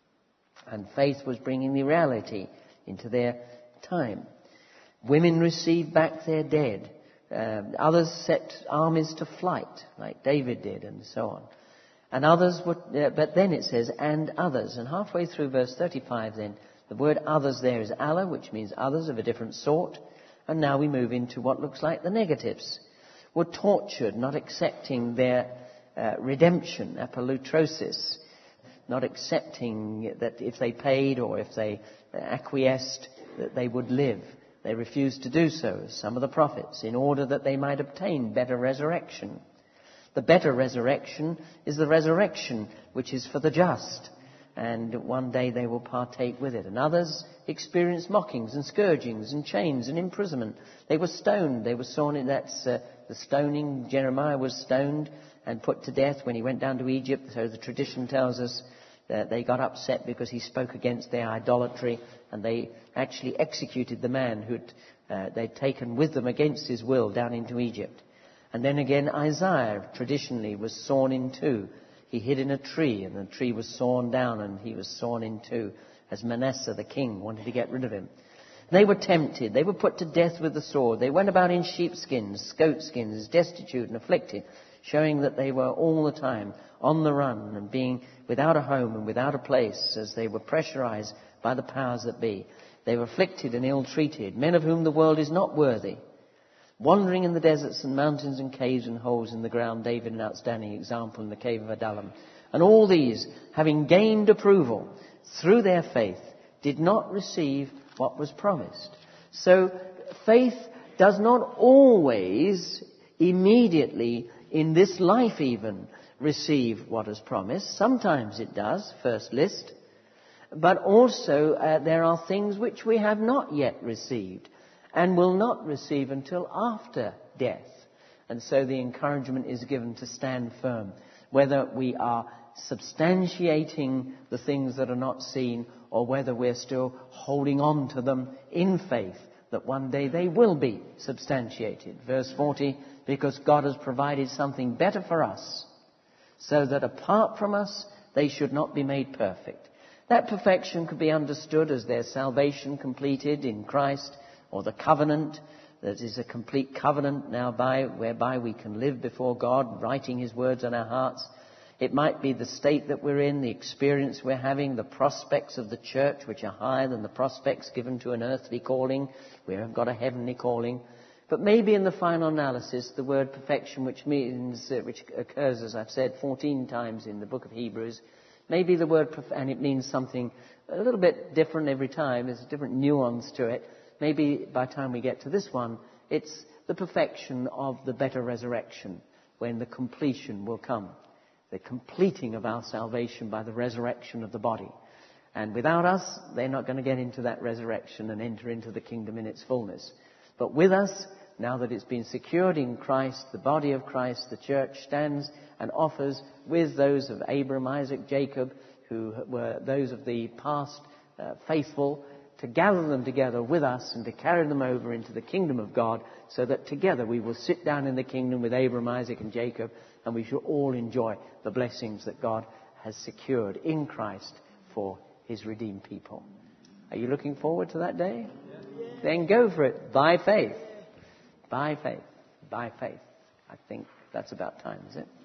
And faith was bringing the reality into their time. Women received back their dead. Uh, others set armies to flight, like David did, and so on. And others would, uh, but then it says, and others. And halfway through verse thirty-five then, the word others there is Allah, which means others of a different sort. And now we move into what looks like the negatives. Were tortured, not accepting their uh, redemption, apolutrosis, not accepting that if they paid or if they acquiesced, that they would live. They refused to do so, as some of the prophets, in order that they might obtain better resurrection. The better resurrection is the resurrection which is for the just, and one day they will partake with it. And others experienced mockings and scourgings and chains and imprisonment. They were stoned. They were sawn in that's uh, the stoning. Jeremiah was stoned and put to death when he went down to Egypt. So the tradition tells us that they got upset because he spoke against their idolatry, and they actually executed the man who uh, they'd taken with them against his will down into Egypt. And then again, Isaiah traditionally was sawn in two. He hid in a tree, and the tree was sawn down, and he was sawn in two, as Manasseh the king wanted to get rid of him. They were tempted. They were put to death with the sword. They went about in sheepskins, goatskins, destitute and afflicted, showing that they were all the time on the run and being without a home and without a place, as they were pressurized by the powers that be. They were afflicted and ill-treated, men of whom the world is not worthy. Wandering in the deserts and mountains and caves and holes in the ground, David, an outstanding example in the cave of Adullam. And all these, having gained approval through their faith, did not receive what was promised. So faith does not always, immediately, in this life even, receive what is promised. Sometimes it does, first list. But also uh, there are things which we have not yet received and will not receive until after death. And so the encouragement is given to stand firm, whether we are substantiating the things that are not seen or whether we're still holding on to them in faith that one day they will be substantiated. Verse forty, because God has provided something better for us, so that apart from us they should not be made perfect. That perfection could be understood as their salvation completed in Christ, or the covenant, that is a complete covenant now by whereby we can live before God, writing his words on our hearts. It might be the state that we're in, the experience we're having, the prospects of the church, which are higher than the prospects given to an earthly calling. We have got a heavenly calling. But maybe in the final analysis, the word perfection, which means, uh, which occurs, as I've said, fourteen times in the book of Hebrews, maybe the word, perf- and it means something a little bit different every time. There's a different nuance to it. Maybe by the time we get to this one, it's the perfection of the better resurrection, when the completion will come. The completing of our salvation by the resurrection of the body. And without us, they're not going to get into that resurrection and enter into the kingdom in its fullness. But with us, now that it's been secured in Christ, the body of Christ, the church stands and offers with those of Abraham, Isaac, Jacob, who were those of the past uh, faithful, to gather them together with us and to carry them over into the kingdom of God, so that together we will sit down in the kingdom with Abraham, Isaac and Jacob, and we shall all enjoy the blessings that God has secured in Christ for his redeemed people. Are you looking forward to that day? Yeah. Then go for it by faith. By faith. By faith. I think that's about time, is it?